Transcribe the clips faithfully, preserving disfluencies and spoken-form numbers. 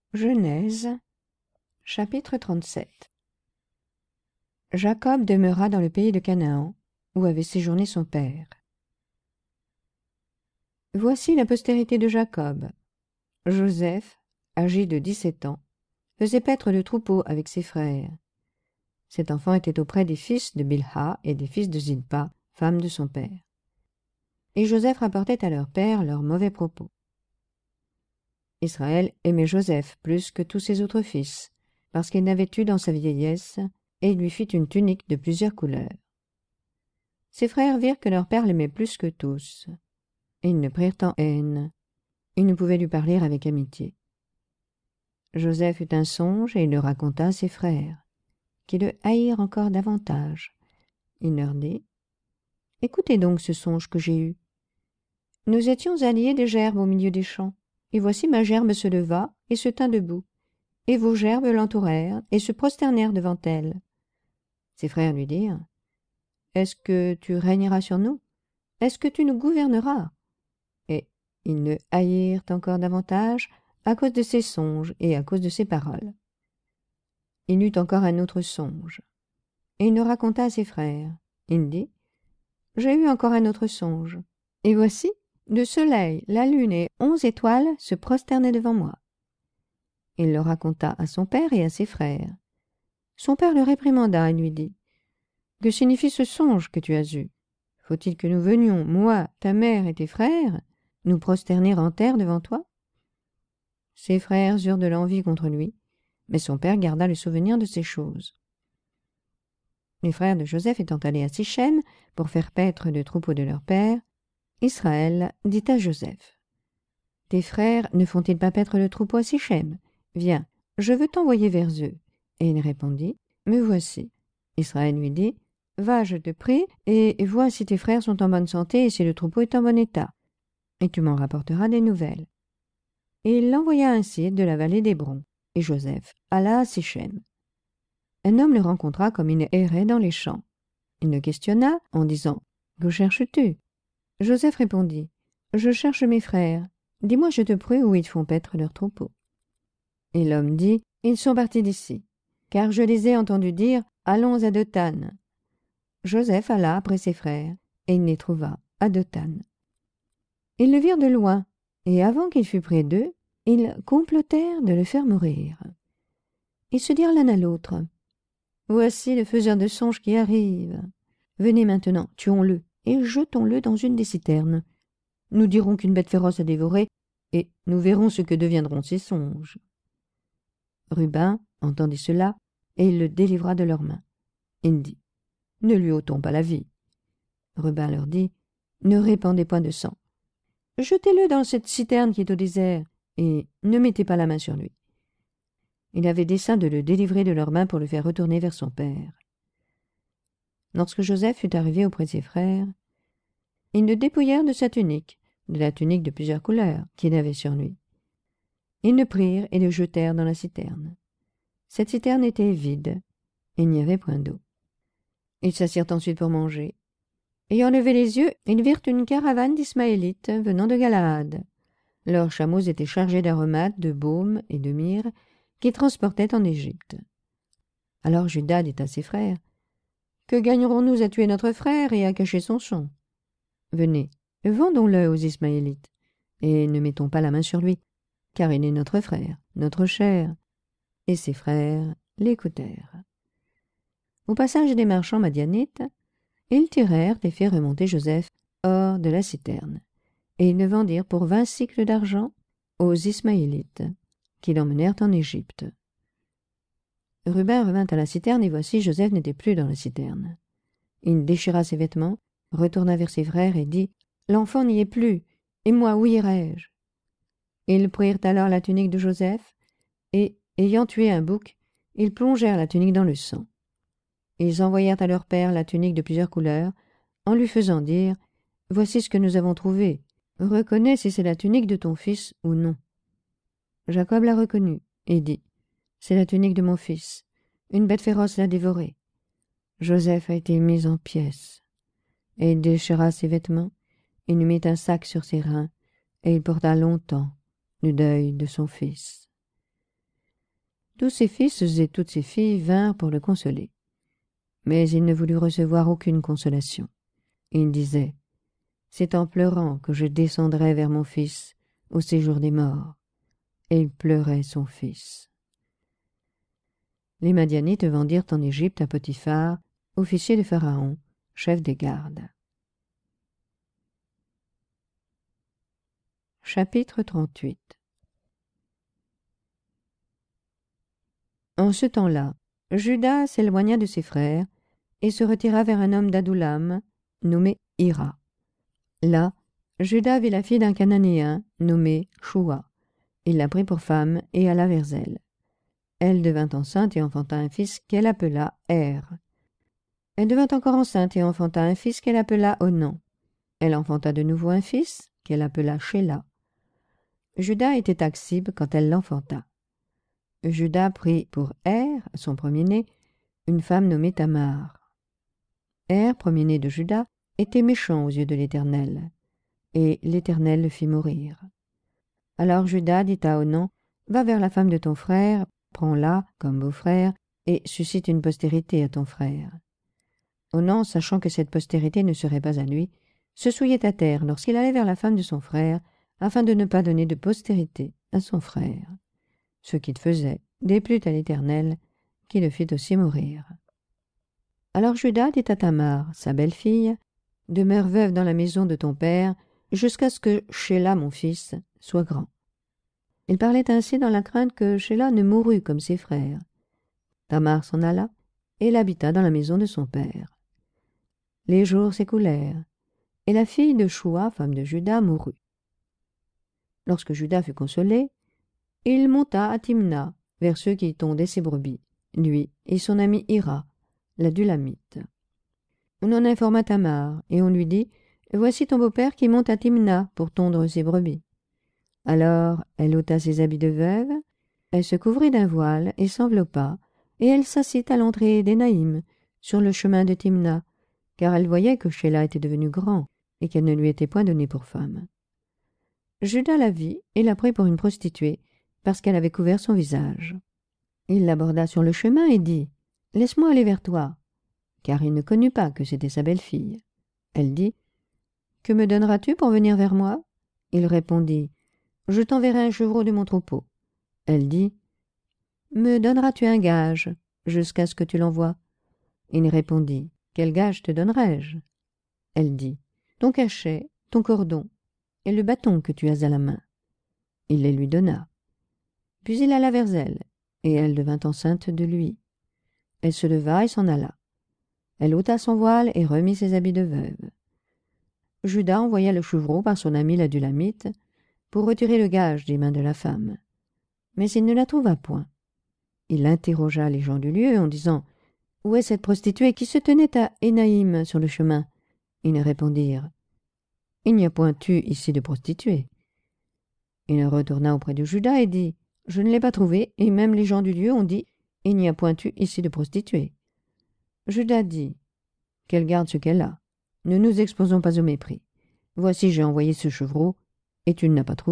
Genèse, chapitre trente-sept. Jacob demeura dans le pays de Canaan, où avait séjourné son père. Voici la postérité de Jacob. Joseph, âgé de dix-sept ans, faisait paître le troupeau avec ses frères. Cet enfant était auprès des fils de Bilha et des fils de Zilpa, femme de son père. Et Joseph rapportait à leur père leurs mauvais propos. Israël aimait Joseph plus que tous ses autres fils, parce qu'il n'avait eu dans sa vieillesse, et il lui fit une tunique de plusieurs couleurs. Ses frères virent que leur père l'aimait plus que tous, et ils ne prirent en haine. Ils ne pouvaient lui parler avec amitié. Joseph eut un songe, et il le raconta à ses frères, qui le haïrent encore davantage. Il leur dit : « Écoutez donc ce songe que j'ai eu. Nous étions alliés des gerbes au milieu des champs, et voici ma gerbe se leva et se tint debout, et vos gerbes l'entourèrent et se prosternèrent devant elle. » Ses frères lui dirent : « Est-ce que tu régneras sur nous ? Est-ce que tu nous gouverneras ? » Et ils le haïrent encore davantage à cause de ses songes et à cause de ses paroles. Il eut encore un autre songe, et il le raconta à ses frères. Il dit : « J'ai eu encore un autre songe, et voici, le soleil, la lune et onze étoiles se prosternaient devant moi. » Il le raconta à son père et à ses frères. Son père le réprimanda et lui dit : « Que signifie ce songe que tu as eu ? Faut-il que nous venions, moi, ta mère et tes frères, nous prosterner en terre devant toi ? » Ses frères eurent de l'envie contre lui, mais son père garda le souvenir de ces choses. Les frères de Joseph étant allés à Sichem pour faire paître le troupeau de leur père, Israël dit à Joseph : « Tes frères ne font-ils pas paître le troupeau à Sichem ? Viens, je veux t'envoyer vers eux. » Et il répondit : « Me voici. » Israël lui dit : « Va, je te prie, et vois si tes frères sont en bonne santé et si le troupeau est en bon état, et tu m'en rapporteras des nouvelles. » Et il l'envoya ainsi de la vallée d'Hébron, et Joseph alla à Sichem. Un homme le rencontra comme il errait dans les champs. Il le questionna en disant : « Que cherches-tu ? » Joseph répondit : « Je cherche mes frères. Dis-moi, je te prie, où ils font paître leur troupeau. » Et l'homme dit : « Ils sont partis d'ici, car je les ai entendus dire : allons à Dothan. » Joseph alla après ses frères, et il les trouva à Dothan. Ils le virent de loin, et avant qu'il fût près d'eux, ils complotèrent de le faire mourir. Ils se dirent l'un à l'autre : « Voici le faiseur de songes qui arrive. Venez maintenant, tuons-le, et jetons-le dans une des citernes. Nous dirons qu'une bête féroce a dévoré, et nous verrons ce que deviendront ses songes. » Ruben entendit cela, et il le délivra de leurs mains. Il dit : « Ne lui ôtons pas la vie. » Ruben leur dit : « Ne répandez point de sang. Jetez-le dans cette citerne qui est au désert, et ne mettez pas la main sur lui. » Il avait dessein de le délivrer de leurs mains pour le faire retourner vers son père. Lorsque Joseph fut arrivé auprès de ses frères, ils le dépouillèrent de sa tunique, de la tunique de plusieurs couleurs qu'il avait sur lui. Ils le prirent et le jetèrent dans la citerne. Cette citerne était vide, et il n'y avait point d'eau. Ils s'assirent ensuite pour manger. Ayant levé les yeux, ils virent une caravane d'Ismaélites venant de Galaad. Leurs chameaux étaient chargés d'aromates, de baume et de myrrhe qu'ils transportaient en Égypte. Alors Juda dit à ses frères : « Que gagnerons-nous à tuer notre frère et à cacher son sang ? Venez, vendons-le aux Ismaélites, et ne mettons pas la main sur lui, car il est notre frère, notre chair. » Et ses frères l'écoutèrent. Au passage des marchands madianites, ils tirèrent et firent remonter Joseph hors de la citerne, et ils le vendirent pour vingt sicles d'argent aux Ismaélites, qui l'emmenèrent en Égypte. Ruben revint à la citerne, et voici Joseph n'était plus dans la citerne. Il déchira ses vêtements, retourna vers ses frères et dit : « L'enfant n'y est plus, et moi, où irai-je ? » Ils prirent alors la tunique de Joseph, et, ayant tué un bouc, ils plongèrent la tunique dans le sang. Ils envoyèrent à leur père la tunique de plusieurs couleurs, en lui faisant dire : « Voici ce que nous avons trouvé. Reconnais si c'est la tunique de ton fils ou non. » Jacob la reconnut et dit : « C'est la tunique de mon fils. Une bête féroce l'a dévorée. » Joseph a été mis en pièces. Et il déchira ses vêtements, il lui mit un sac sur ses reins, et il porta longtemps le deuil de son fils. Tous ses fils et toutes ses filles vinrent pour le consoler. Mais il ne voulut recevoir aucune consolation. Il disait, « C'est en pleurant que je descendrai vers mon fils au séjour des morts. » Et il pleurait son fils. Les Madianites vendirent en Égypte à Potiphar, officier de Pharaon, chef des gardes. Chapitre trente-huit. En ce temps-là, Judas s'éloigna de ses frères et se retira vers un homme d'Adoulam, nommé Hira. Là, Judas vit la fille d'un Cananéen, nommé Choua. Il la prit pour femme et alla vers elle. Elle devint enceinte et enfanta un fils qu'elle appela Er. Elle devint encore enceinte et enfanta un fils qu'elle appela Onan. Elle enfanta de nouveau un fils qu'elle appela Shéla. Judas était Aksib quand elle l'enfanta. Judas prit pour Er, son premier-né, une femme nommée Tamar. Er, premier-né de Judas, était méchant aux yeux de l'Éternel, et l'Éternel le fit mourir. Alors Judas dit à Onan, « Va vers la femme de ton frère, prends-la comme beau-frère, et suscite une postérité à ton frère. » Onan, sachant que cette postérité ne serait pas à lui, se souillait à terre lorsqu'il allait vers la femme de son frère, afin de ne pas donner de postérité à son frère. Ce qu'il faisait déplut à l'Éternel, qui le fit aussi mourir. Alors Judas dit à Tamar, sa belle-fille, « Demeure veuve dans la maison de ton père, jusqu'à ce que Shéla, mon fils, soit grand. » Il parlait ainsi dans la crainte que Shéla ne mourût comme ses frères. Tamar s'en alla, et elle habita dans la maison de son père. Les jours s'écoulèrent, et la fille de Choua, femme de Judas, mourut. Lorsque Judas fut consolé, il monta à Timna, vers ceux qui tondaient ses brebis, lui et son ami Hira, l'Adulamite. On en informa Tamar, et on lui dit, « Voici ton beau-père qui monte à Timna pour tondre ses brebis. » Alors elle ôta ses habits de veuve, elle se couvrit d'un voile et s'enveloppa, et elle s'assit à l'entrée d'Énaïm, sur le chemin de Timna, car elle voyait que Shéla était devenu grand, et qu'elle ne lui était point donnée pour femme. Judas la vit et la prit pour une prostituée, parce qu'elle avait couvert son visage. Il l'aborda sur le chemin et dit, « Laisse-moi aller vers toi. » Car il ne connut pas que c'était sa belle-fille. Elle dit, « Que me donneras-tu pour venir vers moi ?» Il répondit, « Je t'enverrai un chevreau de mon troupeau. » Elle dit, « Me donneras-tu un gage, jusqu'à ce que tu l'envoies ?» Il répondit, « Quel gage te donnerai-je » Elle dit, « Ton cachet, ton cordon, et le bâton que tu as à la main. » Il les lui donna. Puis il alla vers elle, et elle devint enceinte de lui. Elle se leva et s'en alla. Elle ôta son voile et remit ses habits de veuve. Judas envoya le chevreau par son ami l'Adulamite pour retirer le gage des mains de la femme. Mais il ne la trouva point. Il interrogea les gens du lieu en disant, « Où est cette prostituée qui se tenait à Énaïm sur le chemin ?» Ils répondirent, « Il n'y a point eu ici de prostituée. » Il retourna auprès de Judas et dit, « Je ne l'ai pas trouvée, et même les gens du lieu ont dit, « Il n'y a point eu ici de prostituée. » Judas dit, « Qu'elle garde ce qu'elle a. Ne nous exposons pas au mépris. Voici j'ai envoyé ce chevreau, et tu ne l'as pas trouvé. »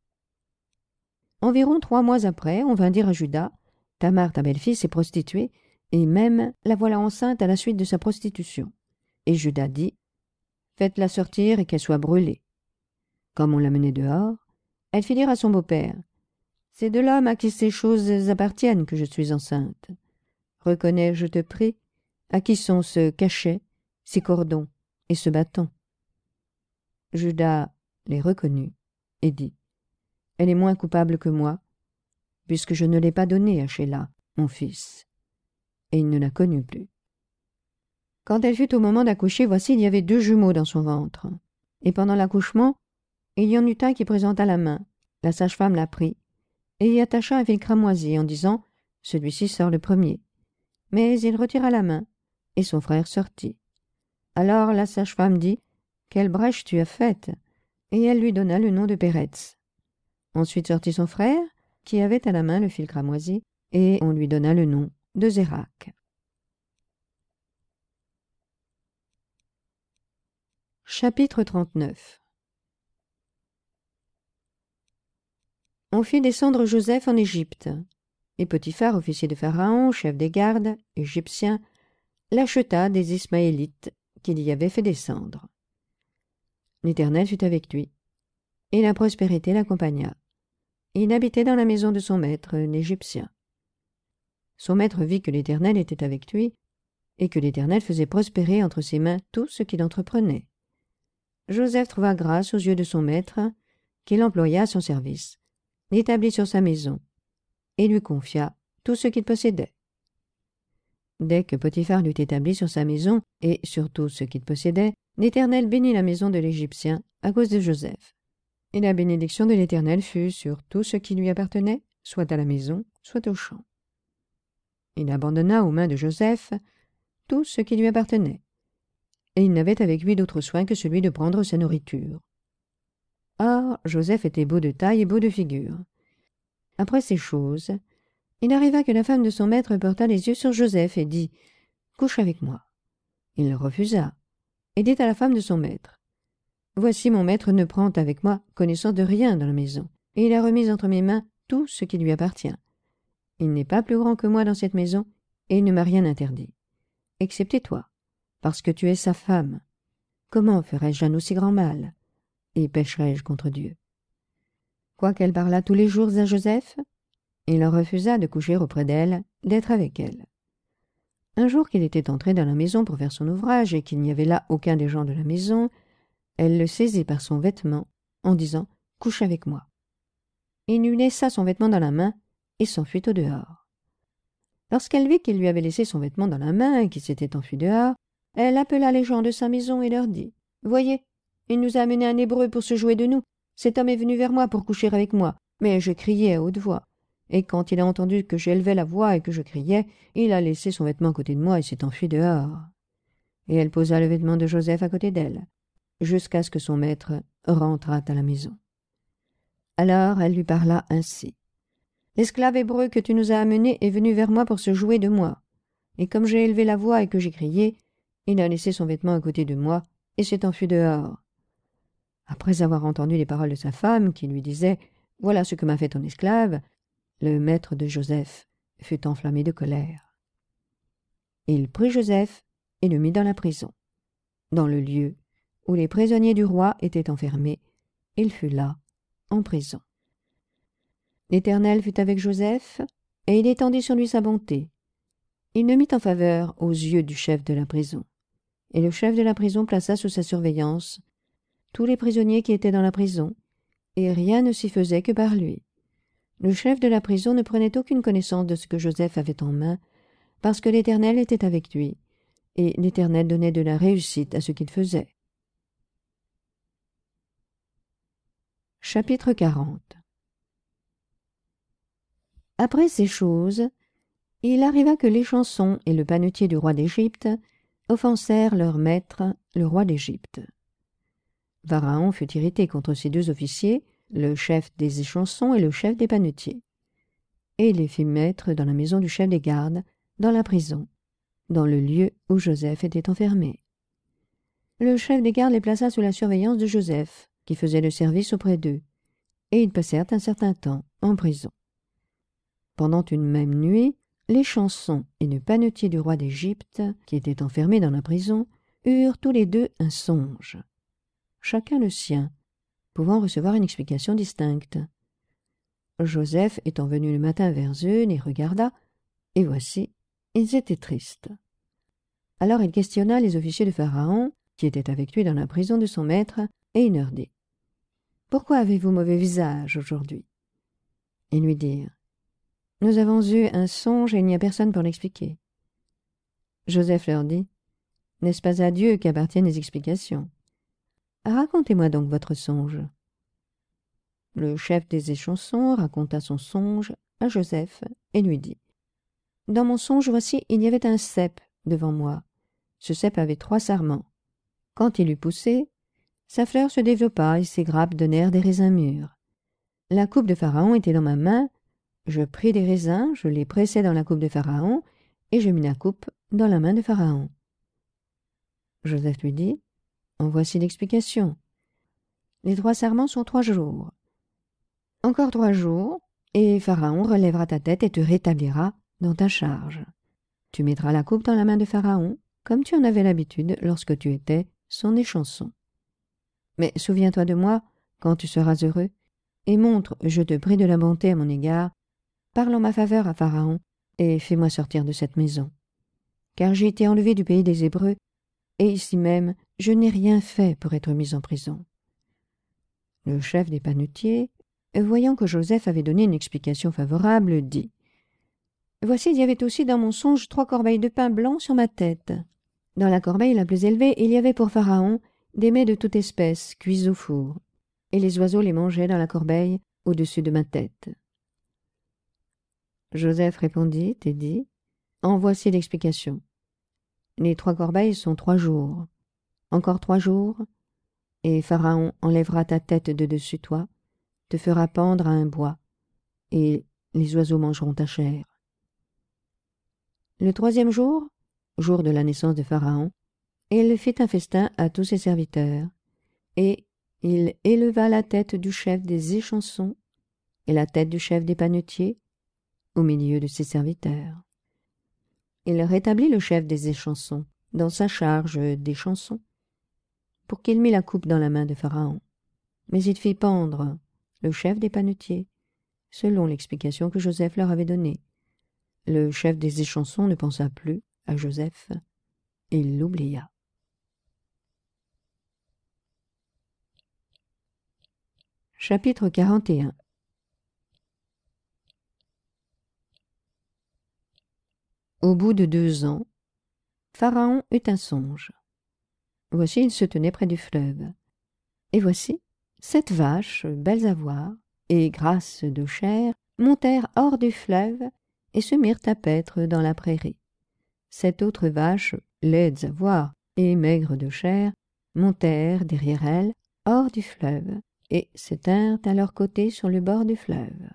Environ trois mois après, on vint dire à Judas, « Tamar, ta belle-fille, s'est prostituée, et même la voilà enceinte à la suite de sa prostitution. » Et Judas dit, « Faites-la sortir et qu'elle soit brûlée. » Comme on la menait dehors, elle fit dire à son beau-père, « C'est de l'homme à qui ces choses appartiennent que je suis enceinte. Reconnais, je te prie, à qui sont ce cachet, ces cordons et ce bâton. » Judas les reconnut et dit, « Elle est moins coupable que moi, puisque je ne l'ai pas donnée à Shéla, mon fils. » Et il ne la connut plus. Quand elle fut au moment d'accoucher, voici, il y avait deux jumeaux dans son ventre. Et pendant l'accouchement, il y en eut un qui présenta la main. La sage-femme la prit et y attacha un fil cramoisi en disant, « Celui-ci sort le premier. » Mais il retira la main, et son frère sortit. Alors la sage-femme dit, « Quelle brèche tu as faite ?» Et elle lui donna le nom de Péretz. Ensuite sortit son frère, qui avait à la main le fil cramoisi, et on lui donna le nom de Zérak. Chapitre trente-neuf. On fit descendre Joseph en Égypte. Et Potiphar, officier de Pharaon, chef des gardes, égyptien, l'acheta des Ismaélites qu'il y avait fait descendre. L'Éternel fut avec lui, et la prospérité l'accompagna. Il habitait dans la maison de son maître, l'Égyptien. Son maître vit que l'Éternel était avec lui, et que l'Éternel faisait prospérer entre ses mains tout ce qu'il entreprenait. Joseph trouva grâce aux yeux de son maître, qu'il employa à son service, l'établit sur sa maison, et lui confia tout ce qu'il possédait. Dès que Potiphar l'eut établi sur sa maison et sur tout ce qu'il possédait, l'Éternel bénit la maison de l'Égyptien à cause de Joseph. Et la bénédiction de l'Éternel fut sur tout ce qui lui appartenait, soit à la maison, soit au champ. Il abandonna aux mains de Joseph tout ce qui lui appartenait, et il n'avait avec lui d'autre soin que celui de prendre sa nourriture. Or, Joseph était beau de taille et beau de figure. Après ces choses, il arriva que la femme de son maître porta les yeux sur Joseph et dit « Couche avec moi ». Il refusa, et dit à la femme de son maître « Voici mon maître ne prend avec moi connaissance de rien dans la maison, et il a remis entre mes mains tout ce qui lui appartient. Il n'est pas plus grand que moi dans cette maison, et il ne m'a rien interdit, excepté toi, parce que tu es sa femme. Comment ferais-je un aussi grand mal, et pécherais-je contre Dieu ?» Quoiqu'elle parlât tous les jours à Joseph, il refusa de coucher auprès d'elle, d'être avec elle. Un jour qu'il était entré dans la maison pour faire son ouvrage et qu'il n'y avait là aucun des gens de la maison, elle le saisit par son vêtement, en disant « Couche avec moi ». Il lui laissa son vêtement dans la main et s'enfuit au dehors. Lorsqu'elle vit qu'il lui avait laissé son vêtement dans la main et qu'il s'était enfui dehors, elle appela les gens de sa maison et leur dit « Voyez, il nous a amené un Hébreu pour se jouer de nous. Cet homme est venu vers moi pour coucher avec moi, mais je criais à haute voix. Et quand il a entendu que j'élevais la voix et que je criais, il a laissé son vêtement à côté de moi et s'est enfui dehors. » Et elle posa le vêtement de Joseph à côté d'elle, jusqu'à ce que son maître rentrât à la maison. Alors elle lui parla ainsi. « L'esclave hébreu que tu nous as amené est venu vers moi pour se jouer de moi. Et comme j'ai élevé la voix et que j'ai crié, il a laissé son vêtement à côté de moi et s'est enfui dehors. » Après avoir entendu les paroles de sa femme, qui lui disait « Voilà ce que m'a fait ton esclave », le maître de Joseph fut enflammé de colère. Il prit Joseph et le mit dans la prison. Dans le lieu où les prisonniers du roi étaient enfermés, il fut là, en prison. L'Éternel fut avec Joseph, et il étendit sur lui sa bonté. Il le mit en faveur aux yeux du chef de la prison. Et le chef de la prison plaça sous sa surveillance tous les prisonniers qui étaient dans la prison, et rien ne s'y faisait que par lui. Le chef de la prison ne prenait aucune connaissance de ce que Joseph avait en main, parce que l'Éternel était avec lui, et l'Éternel donnait de la réussite à ce qu'il faisait. Chapitre quarante. Après ces choses, il arriva que l'échanson et le panetier du roi d'Égypte offensèrent leur maître, le roi d'Égypte. Pharaon fut irrité contre ces deux officiers, le chef des échansons et le chef des panetiers, et il les fit mettre dans la maison du chef des gardes, dans la prison, dans le lieu où Joseph était enfermé. Le chef des gardes les plaça sous la surveillance de Joseph, qui faisait le service auprès d'eux, et ils passèrent un certain temps en prison. Pendant une même nuit, l'échanson et le panetier du roi d'Égypte, qui étaient enfermés dans la prison, eurent tous les deux un songe, chacun le sien, pouvant recevoir une explication distincte. Joseph étant venu le matin vers eux, les regarda, et voici, ils étaient tristes. Alors il questionna les officiers de Pharaon, qui étaient avec lui dans la prison de son maître, et il leur dit « Pourquoi avez-vous mauvais visage aujourd'hui ?» Ils lui dirent « Nous avons eu un songe et il n'y a personne pour l'expliquer. » Joseph leur dit « N'est-ce pas à Dieu qu'appartiennent les explications ? Racontez-moi donc votre songe. » Le chef des échansons raconta son songe à Joseph et lui dit « Dans mon songe, voici, il y avait un cep devant moi. Ce cep avait trois sarments. Quand il eut poussé, sa fleur se développa et ses grappes donnèrent des raisins mûrs. La coupe de Pharaon était dans ma main. Je pris des raisins, je les pressai dans la coupe de Pharaon, et je mis la coupe dans la main de Pharaon. » Joseph lui dit « En voici l'explication. Les trois sarments sont trois jours. Encore trois jours, Et Pharaon relèvera ta tête et te rétablira dans ta charge. Tu mettras la coupe dans la main de Pharaon, comme tu en avais l'habitude lorsque tu étais son échanson. Mais souviens-toi de moi quand tu seras heureux, et montre, je te prie, de la bonté à mon égard. Parle en ma faveur à Pharaon, et fais-moi sortir de cette maison. Car j'ai été enlevé du pays des Hébreux, et ici même, je n'ai rien fait pour être mis en prison. » Le chef des panetiers, voyant que Joseph avait donné une explication favorable, dit « Voici, il y avait aussi dans mon songe trois corbeilles de pain blanc sur ma tête. Dans la corbeille la plus élevée, il y avait pour Pharaon des mets de toute espèce, cuits au four, et les oiseaux les mangeaient dans la corbeille au-dessus de ma tête. » Joseph répondit et dit « En voici l'explication. Les trois corbeilles sont trois jours. Encore trois jours, et Pharaon enlèvera ta tête de dessus toi, te fera pendre à un bois, et les oiseaux mangeront ta chair. Le troisième jour, jour de la naissance de Pharaon, il fit un festin à tous ses serviteurs, et il éleva la tête du chef des échansons et la tête du chef des panetiers au milieu de ses serviteurs. Il rétablit le chef des échansons dans sa charge des chansons, pour qu'il mît la coupe dans la main de Pharaon. Mais il fit pendre le chef des panetiers, selon l'explication que Joseph leur avait donnée. Le chef des échansons ne pensa plus à Joseph, il l'oublia. Chapitre quarante et un. Au bout de deux ans, Pharaon eut un songe. Voici, il se tenait près du fleuve. Et voici, sept vaches, belles à voir, et grasses de chair, montèrent hors du fleuve et se mirent à paître dans la prairie. Sept autres vaches, laides à voir et maigres de chair, montèrent derrière elles, hors du fleuve, et se tinrent à leur côté sur le bord du fleuve.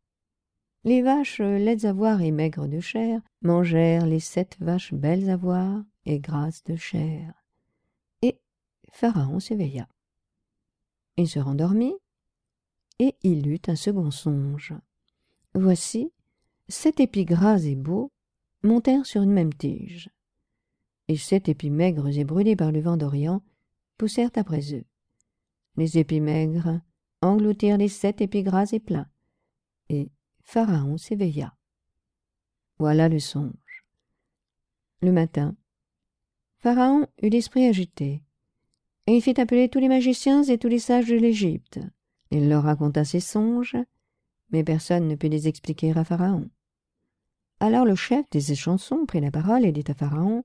Les vaches, laides à voir et maigres de chair, mangèrent les sept vaches belles à voir et grasses de chair. Et Pharaon s'éveilla. Il se rendormit, et il eut un second songe. Voici, sept épis gras et beaux montèrent sur une même tige, et sept épis maigres et brûlés par le vent d'Orient poussèrent après eux. Les épis maigres engloutirent les sept épis gras et pleins, et Pharaon s'éveilla. Voilà le songe. Le matin, Pharaon eut l'esprit agité, et il fit appeler tous les magiciens et tous les sages de l'Égypte. Il leur raconta ses songes, mais personne ne put les expliquer à Pharaon. Alors le chef des échansons prit la parole et dit à Pharaon,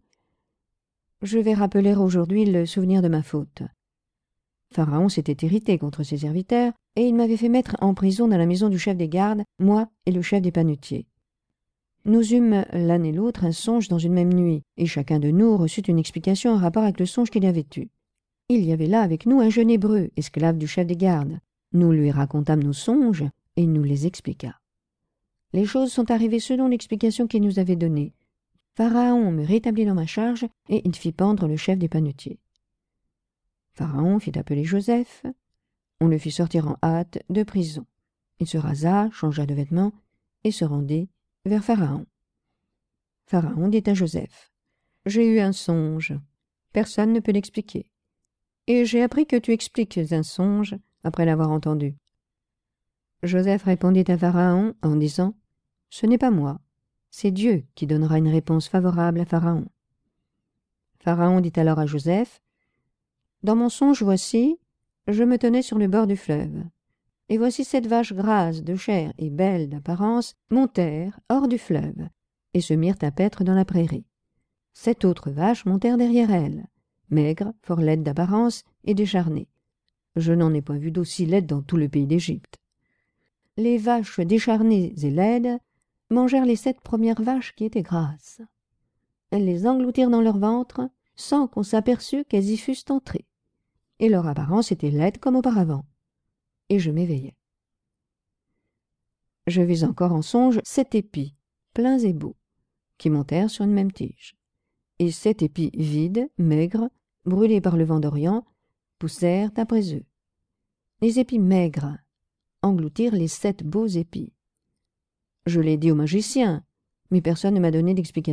« Je vais rappeler aujourd'hui le souvenir de ma faute. Pharaon s'était irrité contre ses serviteurs, et il m'avait fait mettre en prison dans la maison du chef des gardes, moi et le chef des panetiers. Nous eûmes l'un et l'autre un songe dans une même nuit, et chacun de nous reçut une explication en rapport avec le songe qu'il avait eu. Il y avait là avec nous un jeune hébreu, esclave du chef des gardes. Nous lui racontâmes nos songes, et il nous les expliqua. Les choses sont arrivées selon l'explication qu'il nous avait donnée. Pharaon me rétablit dans ma charge, et il fit pendre le chef des panetiers. Pharaon fit appeler Joseph. On le fit sortir en hâte de prison. Il se rasa, changea de vêtements, et se rendit vers Pharaon. Pharaon dit à Joseph, « J'ai eu un songe. Personne ne peut l'expliquer. Et j'ai appris que tu expliques un songe après l'avoir entendu. » Joseph répondit à Pharaon en disant, « Ce n'est pas moi, c'est Dieu qui donnera une réponse favorable à Pharaon. » Pharaon dit alors à Joseph, « Dans mon songe, voici, je me tenais sur le bord du fleuve, et voici sept vaches grasses de chair et belles d'apparence montèrent hors du fleuve et se mirent à paître dans la prairie. Sept autres vaches montèrent derrière elles, maigres, fort laides d'apparence et décharnées. Je n'en ai point vu d'aussi laides dans tout le pays d'Égypte. Les vaches décharnées et laides mangèrent les sept premières vaches qui étaient grasses. Elles les engloutirent dans leur ventre sans qu'on s'aperçût qu'elles y fussent entrées, et leur apparence était laide comme auparavant. Et je m'éveillai. Je vis encore en songe sept épis, pleins et beaux, qui montèrent sur une même tige, et sept épis vides, maigres, brûlés par le vent d'Orient, poussèrent après eux. Les épis maigres engloutirent les sept beaux épis, Je l'ai dit au magicien, mais personne ne m'a donné d'explication. »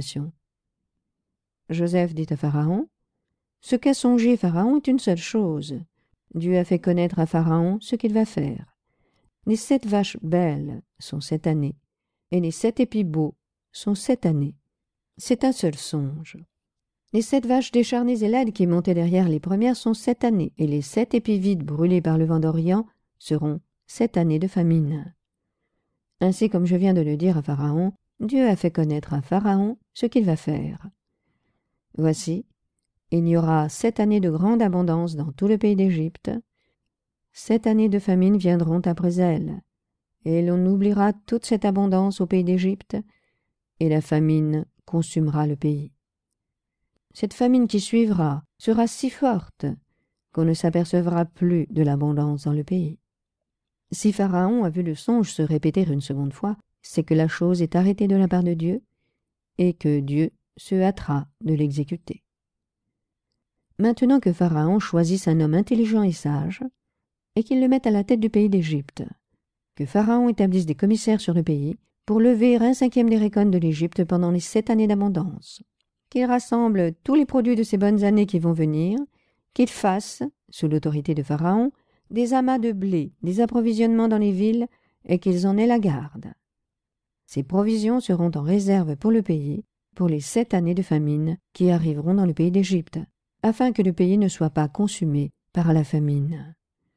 Joseph dit à Pharaon, « Ce qu'a songé Pharaon est une seule chose. Dieu a fait connaître à Pharaon ce qu'il va faire. Les sept vaches belles sont sept années, et les sept épis beaux sont sept années. C'est un seul songe. Les sept vaches décharnées et laides qui montaient derrière les premières sont sept années, et les sept épis vides brûlés par le vent d'Orient seront sept années de famine. Ainsi comme je viens de le dire à Pharaon, Dieu a fait connaître à Pharaon ce qu'il va faire. Voici, il y aura sept années de grande abondance dans tout le pays d'Égypte. Sept années de famine viendront après elles, et l'on oubliera toute cette abondance au pays d'Égypte, et la famine consumera le pays. Cette famine qui suivra sera si forte qu'on ne s'apercevra plus de l'abondance dans le pays. Si Pharaon a vu le songe se répéter une seconde fois, c'est que la chose est arrêtée de la part de Dieu et que Dieu se hâtera de l'exécuter. Maintenant que Pharaon choisisse un homme intelligent et sage, et qu'il le mette à la tête du pays d'Égypte, que Pharaon établisse des commissaires sur le pays pour lever un cinquième des récoltes de l'Égypte pendant les sept années d'abondance, qu'il rassemble tous les produits de ces bonnes années qui vont venir, qu'il fasse, sous l'autorité de Pharaon, des amas de blé, des approvisionnements dans les villes, et qu'ils en aient la garde. Ces provisions seront en réserve pour le pays, pour les sept années de famine qui arriveront dans le pays d'Égypte, afin que le pays ne soit pas consumé par la famine. »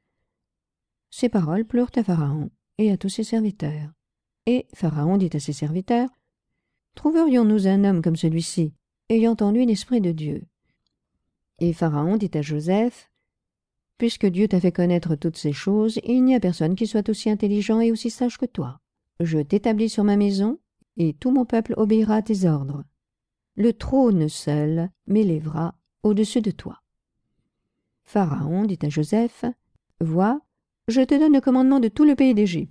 Ces paroles plurent à Pharaon et à tous ses serviteurs. Et Pharaon dit à ses serviteurs, « Trouverions-nous un homme comme celui-ci, ayant en lui l'esprit de Dieu ?» Et Pharaon dit à Joseph, « Puisque Dieu t'a fait connaître toutes ces choses, il n'y a personne qui soit aussi intelligent et aussi sage que toi. Je t'établis sur ma maison, et tout mon peuple obéira à tes ordres. Le trône seul m'élèvera au-dessus de toi. » Pharaon dit à Joseph, « Vois, je te donne le commandement de tout le pays d'Égypte. »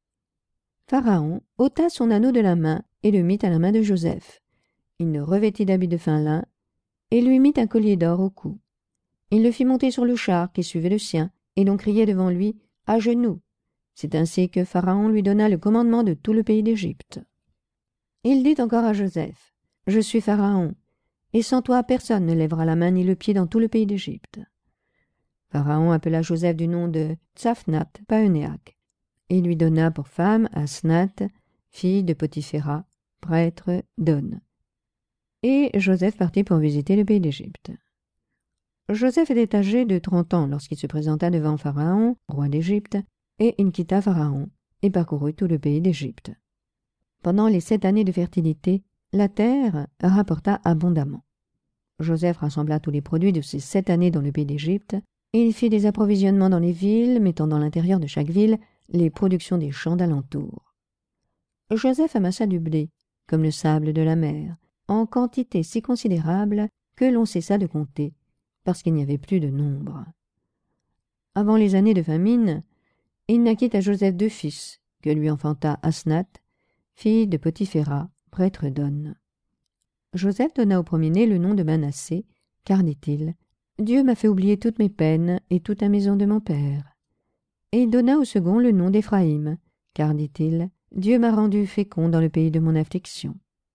Pharaon ôta son anneau de la main et le mit à la main de Joseph. Il le revêtit d'habits de fin lin et lui mit un collier d'or au cou. Il le fit monter sur le char qui suivait le sien, et l'on criait devant lui « À genoux !» C'est ainsi que Pharaon lui donna le commandement de tout le pays d'Égypte. Il dit encore à Joseph, « Je suis Pharaon, et sans toi personne ne lèvera la main ni le pied dans tout le pays d'Égypte. » Pharaon appela Joseph du nom de Tsaphnath Paenéach, et lui donna pour femme Asnath, fille de Potiphéra, prêtre d'On. Et Joseph partit pour visiter le pays d'Égypte. Joseph était âgé de trente ans lorsqu'il se présenta devant Pharaon, roi d'Égypte, et il quitta Pharaon et parcourut tout le pays d'Égypte. Pendant les sept années de fertilité, la terre rapporta abondamment. Joseph rassembla tous les produits de ces sept années dans le pays d'Égypte, et il fit des approvisionnements dans les villes, mettant dans l'intérieur de chaque ville les productions des champs d'alentour. Joseph amassa du blé, comme le sable de la mer, en quantité si considérable que l'on cessa de compter, parce qu'il n'y avait plus de nombre. Avant les années de famine, il naquit à Joseph deux fils, que lui enfanta Asnath, fille de Potiphéra, prêtre d'On. Joseph donna au premier-né le nom de Manassé, car, dit-il, « Dieu m'a fait oublier toutes mes peines et toute la maison de mon père. » Et il donna au second le nom d'Éphraïm, car, dit-il, « Dieu m'a rendu fécond dans le pays de mon affliction. »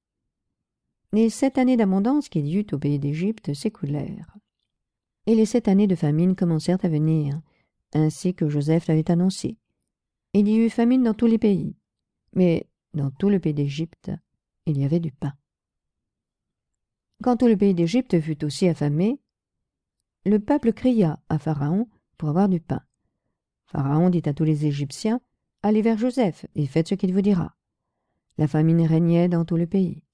Les sept années d'abondance qu'il y eut au pays d'Égypte s'écoulèrent. Et les sept années de famine commencèrent à venir, ainsi que Joseph l'avait annoncé. Il y eut famine dans tous les pays, mais dans tout le pays d'Égypte, il y avait du pain. Quand tout le pays d'Égypte fut aussi affamé, le peuple cria à Pharaon pour avoir du pain. Pharaon dit à tous les Égyptiens, « Allez vers Joseph et faites ce qu'il vous dira. » La famine régnait dans tout le pays.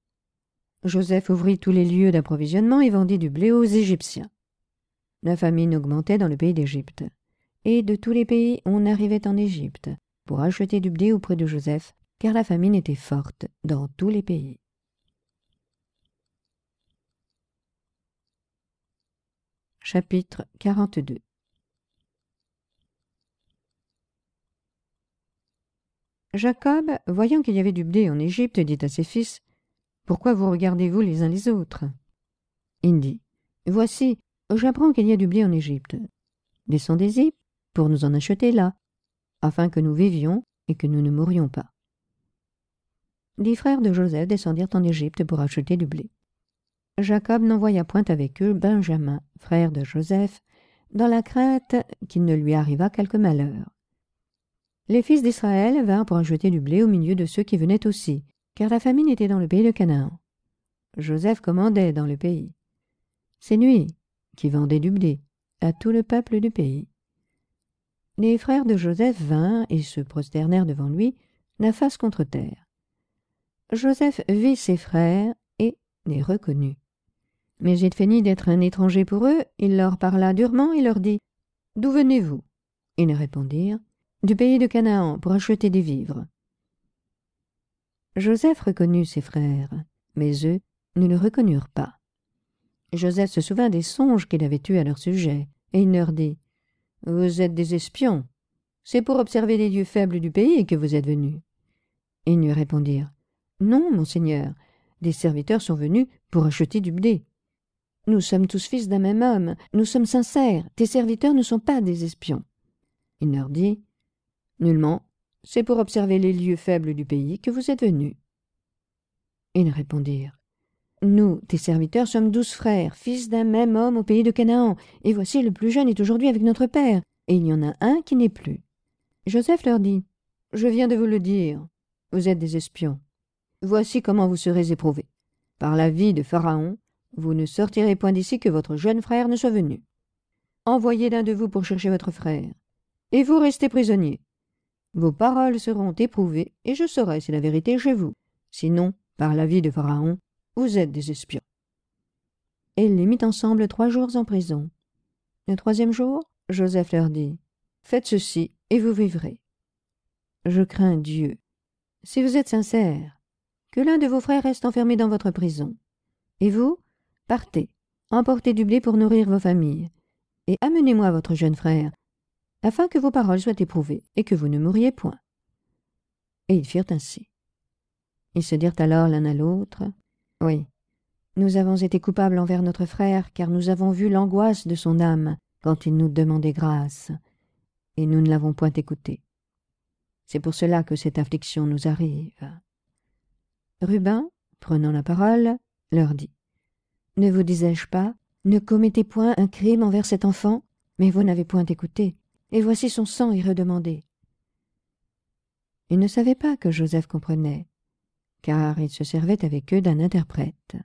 Joseph ouvrit tous les lieux d'approvisionnement et vendit du blé aux Égyptiens. La famine augmentait dans le pays d'Égypte, et de tous les pays on arrivait en Égypte pour acheter du blé auprès de Joseph, car la famine était forte dans tous les pays. Chapitre quarante-deux. Jacob, voyant qu'il y avait du blé en Égypte, dit à ses fils, « Pourquoi vous regardez-vous les uns les autres ?» Il dit, « Voici, j'apprends qu'il y a du blé en Égypte. Descendez-y pour nous en acheter là, afin que nous vivions et que nous ne mourions pas. » dix frères de Joseph descendirent en Égypte pour acheter du blé. Jacob n'envoya point avec eux Benjamin, frère de Joseph, dans la crainte qu'il ne lui arrivât quelque malheur. Les fils d'Israël vinrent pour acheter du blé au milieu de ceux qui venaient aussi, car la famine était dans le pays de Canaan. Joseph commandait dans le pays. C'est lui qui vendait du blé à tout le peuple du pays. Les frères de Joseph vinrent et se prosternèrent devant lui, la face contre terre. Joseph vit ses frères et les reconnut. Mais il feignit d'être un étranger pour eux, il leur parla durement et leur dit « D'où venez-vous » Ils répondirent « Du pays de Canaan, pour acheter des vivres. » Joseph reconnut ses frères, mais eux ne le reconnurent pas. Joseph se souvint des songes qu'il avait eus à leur sujet, et il leur dit « Vous êtes des espions. C'est pour observer les lieux faibles du pays que vous êtes venus. » Ils lui répondirent « Non, mon Seigneur, des serviteurs sont venus pour acheter du blé. Nous sommes tous fils d'un même homme, nous sommes sincères, tes serviteurs ne sont pas des espions. » Il leur dit « Nullement, c'est pour observer les lieux faibles du pays que vous êtes venus. » Ils répondirent « Nous, tes serviteurs, sommes douze frères, fils d'un même homme au pays de Canaan, et voici le plus jeune est aujourd'hui avec notre père, et il y en a un qui n'est plus. » Joseph leur dit « Je viens de vous le dire, vous êtes des espions. Voici comment vous serez éprouvés. Par la vie de Pharaon, vous ne sortirez point d'ici que votre jeune frère ne soit venu. Envoyez l'un de vous pour chercher votre frère, et vous restez prisonniers. Vos paroles seront éprouvées, et je saurai si la vérité est chez vous. Sinon, par la vie de Pharaon, vous êtes des espions. » Et il les mit ensemble trois jours en prison. Le troisième jour, Joseph leur dit « Faites ceci, et vous vivrez. Je crains Dieu. Si vous êtes sincères, que l'un de vos frères reste enfermé dans votre prison. Et vous, partez, emportez du blé pour nourrir vos familles, et amenez-moi votre jeune frère, afin que vos paroles soient éprouvées, et que vous ne mouriez point. » Et ils firent ainsi. Ils se dirent alors l'un à l'autre, « Oui, nous avons été coupables envers notre frère, car nous avons vu l'angoisse de son âme quand il nous demandait grâce, et nous ne l'avons point écouté. C'est pour cela que cette affliction nous arrive. » Ruben, prenant la parole, leur dit, « Ne vous disais-je pas, ne commettez point un crime envers cet enfant, mais vous n'avez point écouté, et voici son sang est redemandé. » Ils ne savaient pas que Joseph comprenait, car il se servait avec eux d'un interprète.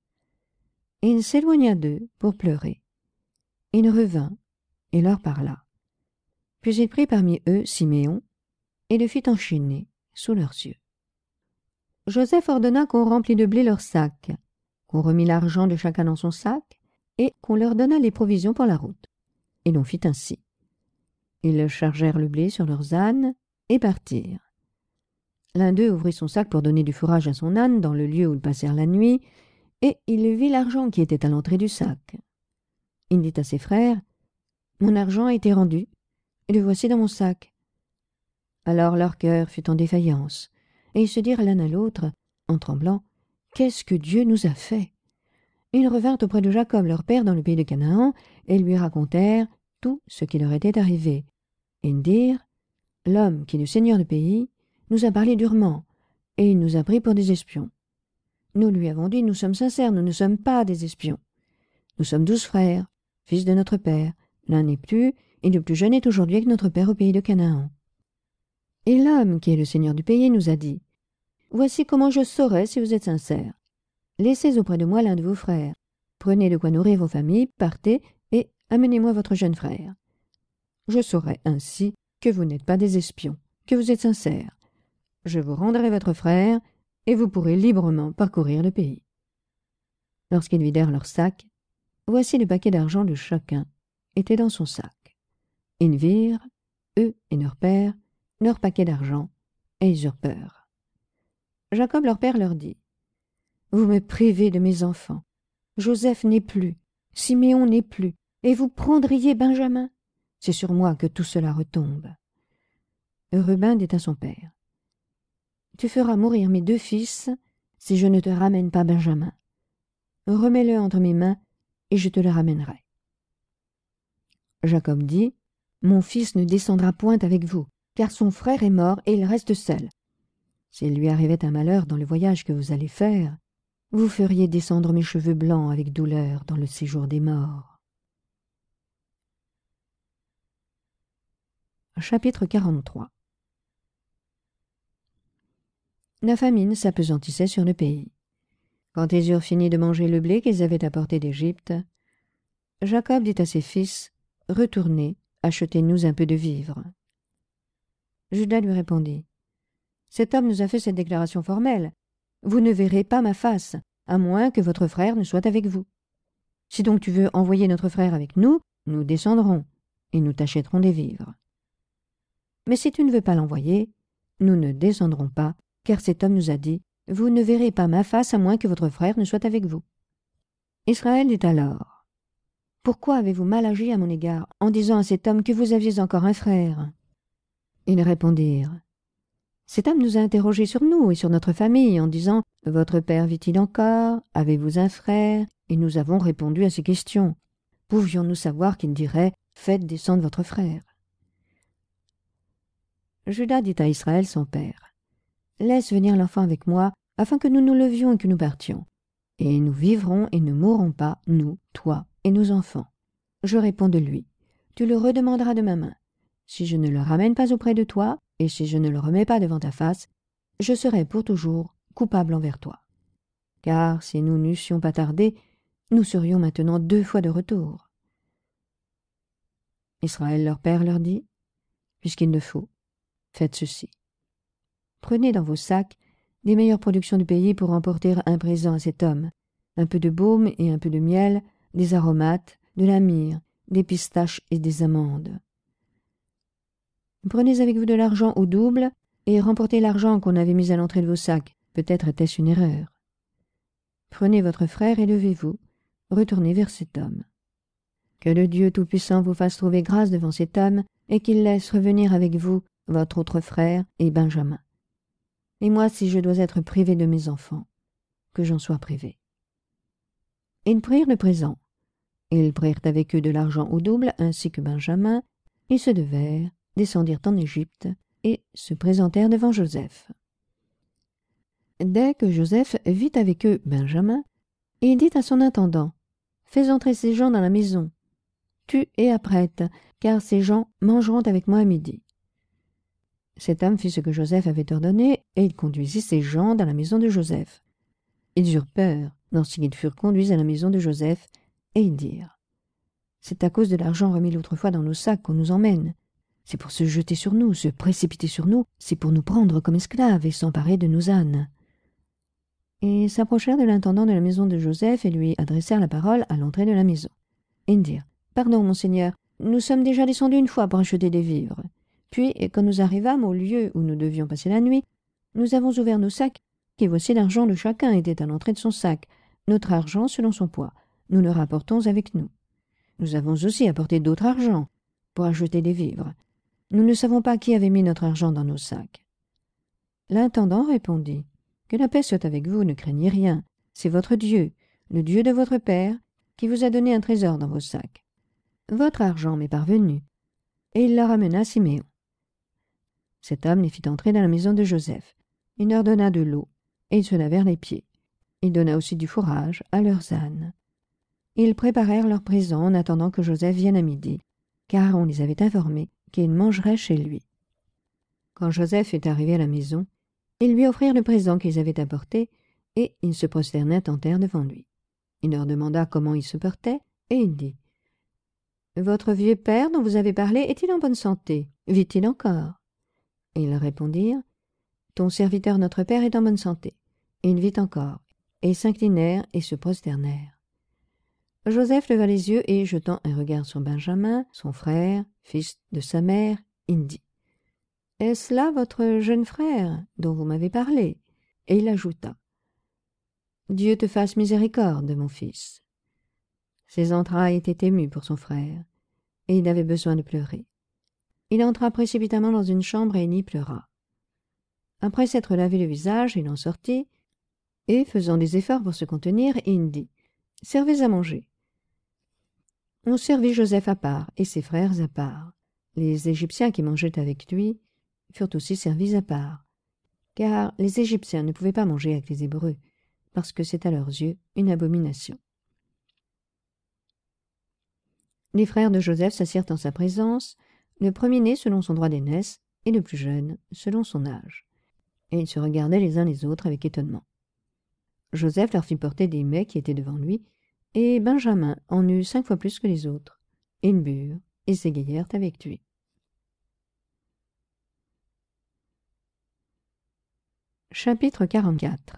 Et il s'éloigna d'eux pour pleurer. Il revint et leur parla. Puis il prit parmi eux Siméon et le fit enchaîner sous leurs yeux. Joseph ordonna qu'on remplît de blé leurs sacs, qu'on remit l'argent de chacun dans son sac, et qu'on leur donna les provisions pour la route. Et l'on fit ainsi. Ils chargèrent le blé sur leurs ânes et partirent. L'un d'eux ouvrit son sac pour donner du fourrage à son âne dans le lieu où ils passèrent la nuit, et il vit l'argent qui était à l'entrée du sac. Il dit à ses frères, « Mon argent a été rendu, et le voici dans mon sac. » Alors leur cœur fut en défaillance, et ils se dirent l'un à l'autre, en tremblant, « Qu'est-ce que Dieu nous a fait ?» Ils revinrent auprès de Jacob leur père dans le pays de Canaan, et lui racontèrent tout ce qui leur était arrivé. Et ils dirent, « L'homme qui est le seigneur du pays nous a parlé durement, et il nous a pris pour des espions. Nous lui avons dit, nous sommes sincères, nous ne sommes pas des espions. Nous sommes douze frères, fils de notre père. L'un n'est plus, et le plus jeune est aujourd'hui avec notre père au pays de Canaan. Et l'homme qui est le seigneur du pays nous a dit, voici comment je saurai si vous êtes sincères. Laissez auprès de moi l'un de vos frères. Prenez de quoi nourrir vos familles, partez, et amenez-moi votre jeune frère. Je saurai ainsi que vous n'êtes pas des espions, que vous êtes sincères. Je vous rendrai votre frère, et vous pourrez librement parcourir le pays. » Lorsqu'ils vidèrent leur sac, voici le paquet d'argent de chacun était dans son sac. Ils virent, eux et leur père, leur paquet d'argent, et ils eurent peur. Jacob leur père leur dit, « Vous me privez de mes enfants. Joseph n'est plus, Siméon n'est plus, et vous prendriez Benjamin. C'est sur moi que tout cela retombe. » Ruben dit à son père, « Tu feras mourir mes deux fils si je ne te ramène pas Benjamin. Remets-le entre mes mains, et je te le ramènerai. » Jacob dit, « Mon fils ne descendra point avec vous, car son frère est mort et il reste seul. S'il lui arrivait un malheur dans le voyage que vous allez faire, vous feriez descendre mes cheveux blancs avec douleur dans le séjour des morts. Chapitre quarante-trois. La famine s'appesantissait sur le pays. Quand ils eurent fini de manger le blé qu'ils avaient apporté d'Égypte, Jacob dit à ses fils, « Retournez, achetez-nous un peu de vivres. » Juda lui répondit, « Cet homme nous a fait cette déclaration formelle. Vous ne verrez pas ma face, à moins que votre frère ne soit avec vous. Si donc tu veux envoyer notre frère avec nous, nous descendrons, et nous t'achèterons des vivres. Mais si tu ne veux pas l'envoyer, nous ne descendrons pas, car cet homme nous a dit, « Vous ne verrez pas ma face, à moins que votre frère ne soit avec vous. » Israël dit alors, « Pourquoi avez-vous mal agi à mon égard, en disant à cet homme que vous aviez encore un frère ?» Ils répondirent, « Cet homme nous a interrogés sur nous et sur notre famille, en disant, « Votre père vit-il encore? Avez-vous un frère ?» Et nous avons répondu à ces questions. Pouvions-nous savoir qu'il dirait, « Faites descendre votre frère. » Juda dit à Israël son père, « Laisse venir l'enfant avec moi, afin que nous nous levions et que nous partions. Et nous vivrons et ne mourrons pas, nous, toi et nos enfants. Je réponds de lui, tu le redemanderas de ma main. Si je ne le ramène pas auprès de toi, et si je ne le remets pas devant ta face, je serai pour toujours coupable envers toi. Car si nous n'eussions pas tardé, nous serions maintenant deux fois de retour. » Israël leur père leur dit, « Puisqu'il le faut, faites ceci. Prenez dans vos sacs les meilleures productions du pays pour emporter un présent à cet homme, un peu de baume et un peu de miel, des aromates, de la myrrhe, des pistaches et des amandes. Prenez avec vous de l'argent au double et remportez l'argent qu'on avait mis à l'entrée de vos sacs. Peut-être était-ce une erreur. Prenez votre frère et levez-vous, retournez vers cet homme. Que le Dieu Tout-Puissant vous fasse trouver grâce devant cet homme et qu'il laisse revenir avec vous votre autre frère et Benjamin. Et moi, si je dois être privé de mes enfants, que j'en sois privé. » Ils prirent le présent. Ils prirent avec eux de l'argent au double, ainsi que Benjamin. Ils se levèrent, descendirent en Égypte, et se présentèrent devant Joseph. Dès que Joseph vit avec eux Benjamin, il dit à son intendant, « Fais entrer ces gens dans la maison. Tue et apprête, car ces gens mangeront avec moi à midi. » Cet homme fit ce que Joseph avait ordonné, et il conduisit ces gens dans la maison de Joseph. Ils eurent peur lorsqu'ils furent conduits à la maison de Joseph, et ils dirent, « C'est à cause de l'argent remis l'autre fois dans nos sacs qu'on nous emmène. C'est pour se jeter sur nous, se précipiter sur nous, c'est pour nous prendre comme esclaves et s'emparer de nos ânes. » Et s'approchèrent de l'intendant de la maison de Joseph et lui adressèrent la parole à l'entrée de la maison. Et ils dirent, « Pardon, mon seigneur, nous sommes déjà descendus une fois pour acheter des vivres. Puis, quand nous arrivâmes au lieu où nous devions passer la nuit, nous avons ouvert nos sacs, et voici l'argent de chacun était à l'entrée de son sac, notre argent selon son poids. Nous le rapportons avec nous. Nous avons aussi apporté d'autres argent pour acheter des vivres. Nous ne savons pas qui avait mis notre argent dans nos sacs. » L'intendant répondit, « Que la paix soit avec vous, ne craignez rien. C'est votre Dieu, le Dieu de votre père, qui vous a donné un trésor dans vos sacs. Votre argent m'est parvenu. » Et il leur amena Siméon. Cet homme les fit entrer dans la maison de Joseph. Il leur donna de l'eau, et ils se lavèrent les pieds. Il donna aussi du fourrage à leurs ânes. Ils préparèrent leurs présents en attendant que Joseph vienne à midi, car on les avait informés qu'ils mangeraient chez lui. Quand Joseph est arrivé à la maison, ils lui offrirent le présent qu'ils avaient apporté, et ils se prosternèrent en terre devant lui. Il leur demanda comment il se portait, et il dit, « Votre vieux père dont vous avez parlé est-il en bonne santé? Vit-il encore ?» Et ils répondirent, « Ton serviteur notre père est en bonne santé. » Et il vit encore. Et ils s'inclinèrent et se prosternèrent. Joseph leva les yeux et, jetant un regard sur Benjamin, son frère, fils de sa mère, il dit, « Est-ce là votre jeune frère dont vous m'avez parlé ?» Et il ajouta, « Dieu te fasse miséricorde, mon fils. » Ses entrailles étaient émues pour son frère, et il avait besoin de pleurer. Il entra précipitamment dans une chambre et il y pleura. Après s'être lavé le visage, il en sortit, et, faisant des efforts pour se contenir, il dit, « Servez à manger. » On servit Joseph à part, et ses frères à part. Les Égyptiens qui mangeaient avec lui furent aussi servis à part. car les Égyptiens ne pouvaient pas manger avec les Hébreux, parce que c'est à leurs yeux une abomination. Les frères de Joseph s'assirent en sa présence, le premier-né selon son droit d'aînesse, et le plus jeune selon son âge. Et ils se regardaient les uns les autres avec étonnement. Joseph leur fit porter des mets qui étaient devant lui, et Benjamin en eut cinq fois plus que les autres. Ils burent et s'égayèrent avec lui. Chapitre quarante-quatre.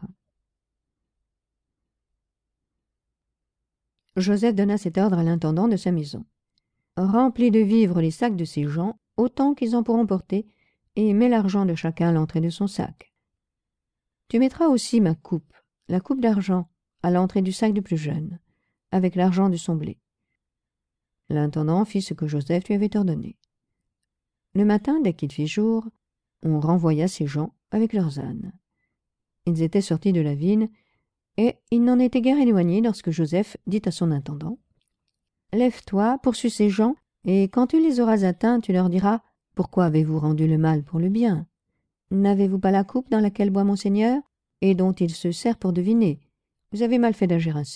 Joseph donna cet ordre à l'intendant de sa maison. « Remplis de vivres les sacs de ces gens, autant qu'ils en pourront porter, et mets l'argent de chacun à l'entrée de son sac. Tu mettras aussi ma coupe, la coupe d'argent, à l'entrée du sac du plus jeune, avec l'argent de son blé. » L'intendant fit ce que Joseph lui avait ordonné. Le matin, dès qu'il fit jour, on renvoya ces gens avec leurs ânes. Ils étaient sortis de la ville, et ils n'en étaient guère éloignés lorsque Joseph dit à son intendant : « Lève-toi, poursuis ces gens, et quand tu les auras atteints, tu leur diras : Pourquoi avez-vous rendu le mal pour le bien ? N'avez-vous pas la coupe dans laquelle boit mon Seigneur, et dont il se sert pour deviner ? Vous avez mal fait d'agir ainsi. »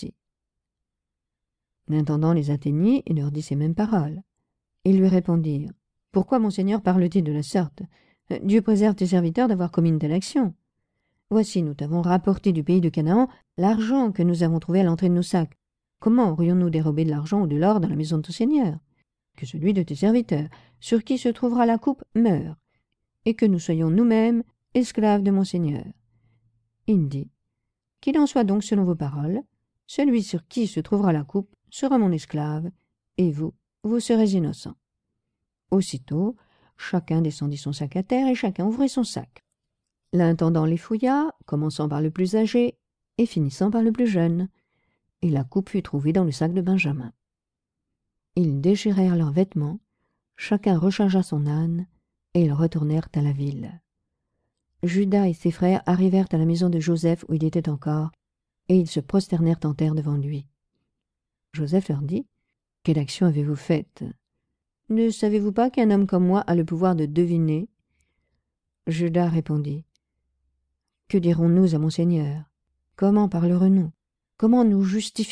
L'intendant les atteignit et leur dit ces mêmes paroles. Ils lui répondirent : « Pourquoi mon Seigneur parle-t-il de la sorte ? Dieu préserve tes serviteurs d'avoir commis une telle action. Voici, nous t'avons rapporté du pays de Canaan l'argent que nous avons trouvé à l'entrée de nos sacs. Comment aurions-nous dérobé de l'argent ou de l'or dans la maison de ton Seigneur ? Que celui de tes serviteurs, sur qui se trouvera la coupe, meure, et que nous soyons nous-mêmes esclaves de mon Seigneur. » Il dit : « Qu'il en soit donc selon vos paroles, celui sur qui se trouvera la coupe sera mon esclave, et vous, vous serez innocents. » Aussitôt, chacun descendit son sac à terre et chacun ouvrit son sac. L'intendant les fouilla, commençant par le plus âgé et finissant par le plus jeune, et la coupe fut trouvée dans le sac de Benjamin. Ils déchirèrent leurs vêtements, chacun rechargea son âne, et ils retournèrent à la ville. Judas et ses frères arrivèrent à la maison de Joseph où il était encore, et ils se prosternèrent en terre devant lui. Joseph leur dit : « Quelle action avez-vous faite ? Ne savez-vous pas qu'un homme comme moi a le pouvoir de deviner ? » Judas répondit : « Que dirons-nous à mon Seigneur ? Comment parlerons-nous ? Comment nous justifierons-nous ?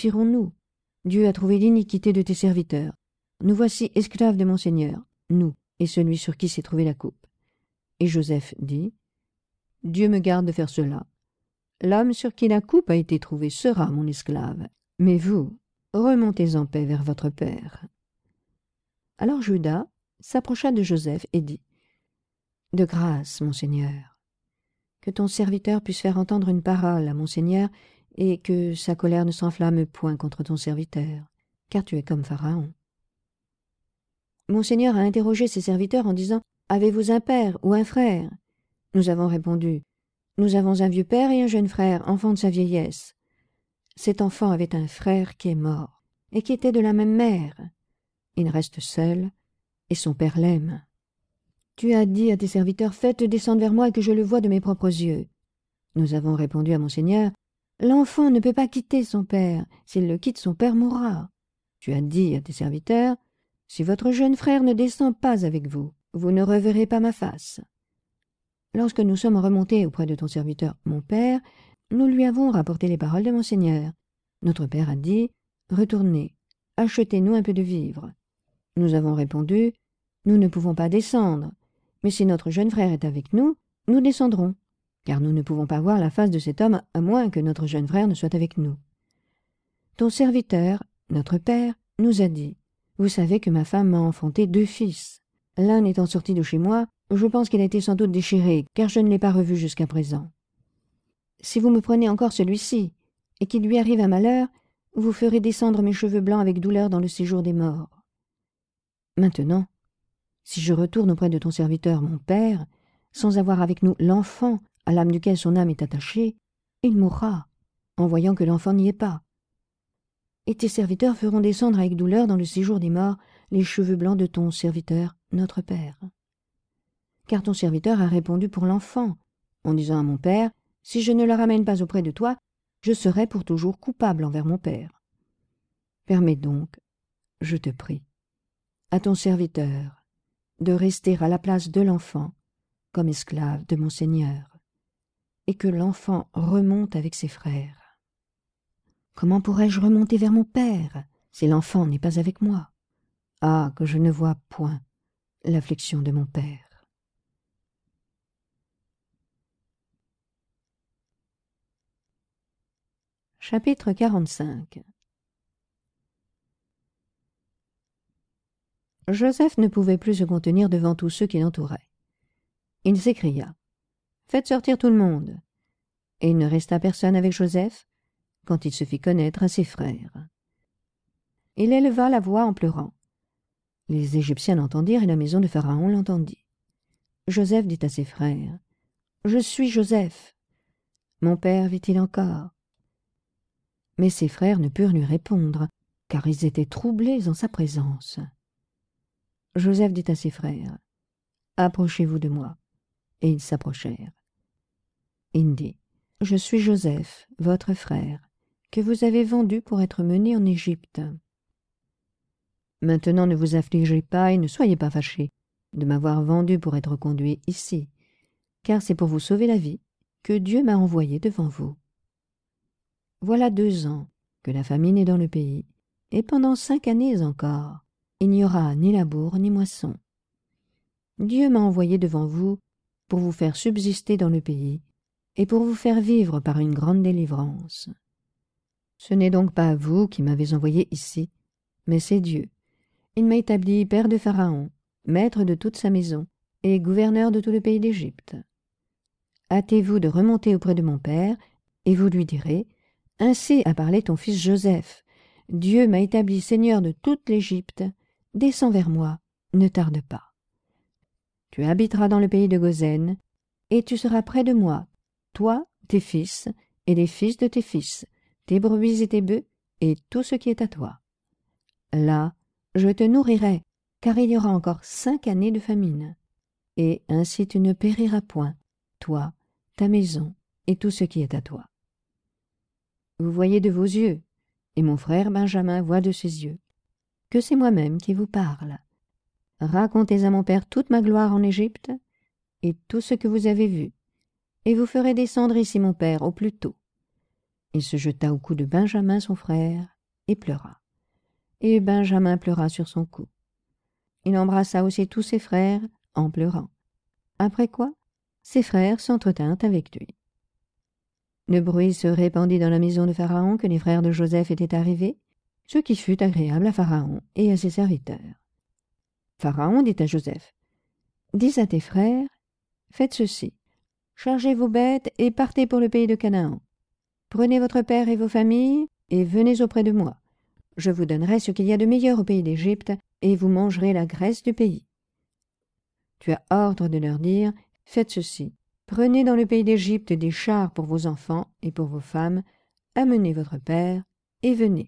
Dieu a trouvé l'iniquité de tes serviteurs. Nous voici esclaves de mon Seigneur, nous et celui sur qui s'est trouvée la coupe. » Et Joseph dit : « Dieu me garde de faire cela. L'homme sur qui la coupe a été trouvée sera mon esclave. Mais vous, remontez en paix vers votre père. » Alors Judas s'approcha de Joseph et dit : « De grâce, mon Seigneur, que ton serviteur puisse faire entendre une parole à mon Seigneur, et que sa colère ne s'enflamme point contre ton serviteur, car tu es comme Pharaon. Mon Seigneur a interrogé ses serviteurs en disant : Avez-vous un père ou un frère ? Nous avons répondu : Nous avons un vieux père et un jeune frère, enfant de sa vieillesse. Cet enfant avait un frère qui est mort, et qui était de la même mère. Il reste seul, et son père l'aime. Tu as dit à tes serviteurs : Faites descendre vers moi et que je le voie de mes propres yeux. Nous avons répondu à mon Seigneur : L'enfant ne peut pas quitter son père. S'il le quitte, son père mourra. Tu as dit à tes serviteurs : Si votre jeune frère ne descend pas avec vous, vous ne reverrez pas ma face. Lorsque nous sommes remontés auprès de ton serviteur, mon père, nous lui avons rapporté les paroles de mon Seigneur. Notre père a dit : Retournez, achetez-nous un peu de vivres. Nous avons répondu : Nous ne pouvons pas descendre, mais si notre jeune frère est avec nous, nous descendrons, car nous ne pouvons pas voir la face de cet homme à moins que notre jeune frère ne soit avec nous. Ton serviteur, notre père, nous a dit : Vous savez que ma femme m'a enfanté deux fils. L'un étant sorti de chez moi, je pense qu'il a été sans doute déchiré, car je ne l'ai pas revu jusqu'à présent. Si vous me prenez encore celui-ci, et qu'il lui arrive un malheur, vous ferez descendre mes cheveux blancs avec douleur dans le séjour des morts. Maintenant, si je retourne auprès de ton serviteur, mon père, sans avoir avec nous l'enfant à l'âme duquel son âme est attachée, il mourra, en voyant que l'enfant n'y est pas. Et tes serviteurs feront descendre avec douleur dans le séjour des morts les cheveux blancs de ton serviteur, notre père. Car ton serviteur a répondu pour l'enfant, en disant à mon père : Si je ne le ramène pas auprès de toi, je serai pour toujours coupable envers mon père. Permets donc, je te prie, à ton serviteur de rester à la place de l'enfant comme esclave de mon Seigneur. et que l'enfant remonte avec ses frères. Comment pourrais-je remonter vers mon père si l'enfant n'est pas avec moi? Ah, que je ne vois point l'affliction de mon père. Chapitre quarante-cinq. Joseph ne pouvait plus se contenir devant tous ceux qui l'entouraient. Il s'écria « Faites sortir tout le monde !» Et il ne resta personne avec Joseph quand il se fit connaître à ses frères. Il éleva la voix en pleurant. Les Égyptiens l'entendirent et la maison de Pharaon l'entendit. Joseph dit à ses frères « Je suis Joseph. Mon père vit-il encore ?» Mais ses frères ne purent lui répondre, car ils étaient troublés en sa présence. Joseph dit à ses frères « Approchez-vous de moi. » Et ils s'approchèrent. Il dit « Je suis Joseph, votre frère, que vous avez vendu pour être mené en Égypte. Maintenant ne vous affligez pas et ne soyez pas fâchés de m'avoir vendu pour être conduit ici, car c'est pour vous sauver la vie que Dieu m'a envoyé devant vous. Voilà deux ans que la famine est dans le pays, et pendant cinq années encore, il n'y aura ni labour ni moisson. Dieu m'a envoyé devant vous pour vous faire subsister dans le pays et pour vous faire vivre par une grande délivrance. Ce n'est donc pas vous qui m'avez envoyé ici, mais c'est Dieu. Il m'a établi père de Pharaon, maître de toute sa maison et gouverneur de tout le pays d'Égypte. Hâtez-vous de remonter auprès de mon père, et vous lui direz « Ainsi a parlé ton fils Joseph. Dieu m'a établi seigneur de toute l'Égypte. Descends vers moi, ne tarde pas. Tu habiteras dans le pays de Goshen, et tu seras près de moi, toi, tes fils, et les fils de tes fils, tes brebis et tes bœufs, et tout ce qui est à toi. Là, je te nourrirai, car il y aura encore cinq années de famine. Et ainsi tu ne périras point, toi, ta maison, et tout ce qui est à toi. Vous voyez de vos yeux, et mon frère Benjamin voit de ses yeux, que c'est moi-même qui vous parle. Racontez à mon père toute ma gloire en Égypte, et tout ce que vous avez vu, et vous ferez descendre ici mon père au plus tôt. » Il se jeta au cou de Benjamin son frère, et pleura. Et Benjamin pleura sur son cou. Il embrassa aussi tous ses frères, en pleurant. Après quoi, ses frères s'entretinrent avec lui. Le bruit se répandit dans la maison de Pharaon que les frères de Joseph étaient arrivés, ce qui fut agréable à Pharaon et à ses serviteurs. Pharaon dit à Joseph, « Dis à tes frères, faites ceci, chargez vos bêtes et partez pour le pays de Canaan. Prenez votre père et vos familles et venez auprès de moi. Je vous donnerai ce qu'il y a de meilleur au pays d'Égypte et vous mangerez la graisse du pays. » Tu as ordre de leur dire, « Faites ceci, prenez dans le pays d'Égypte des chars pour vos enfants et pour vos femmes, amenez votre père et venez.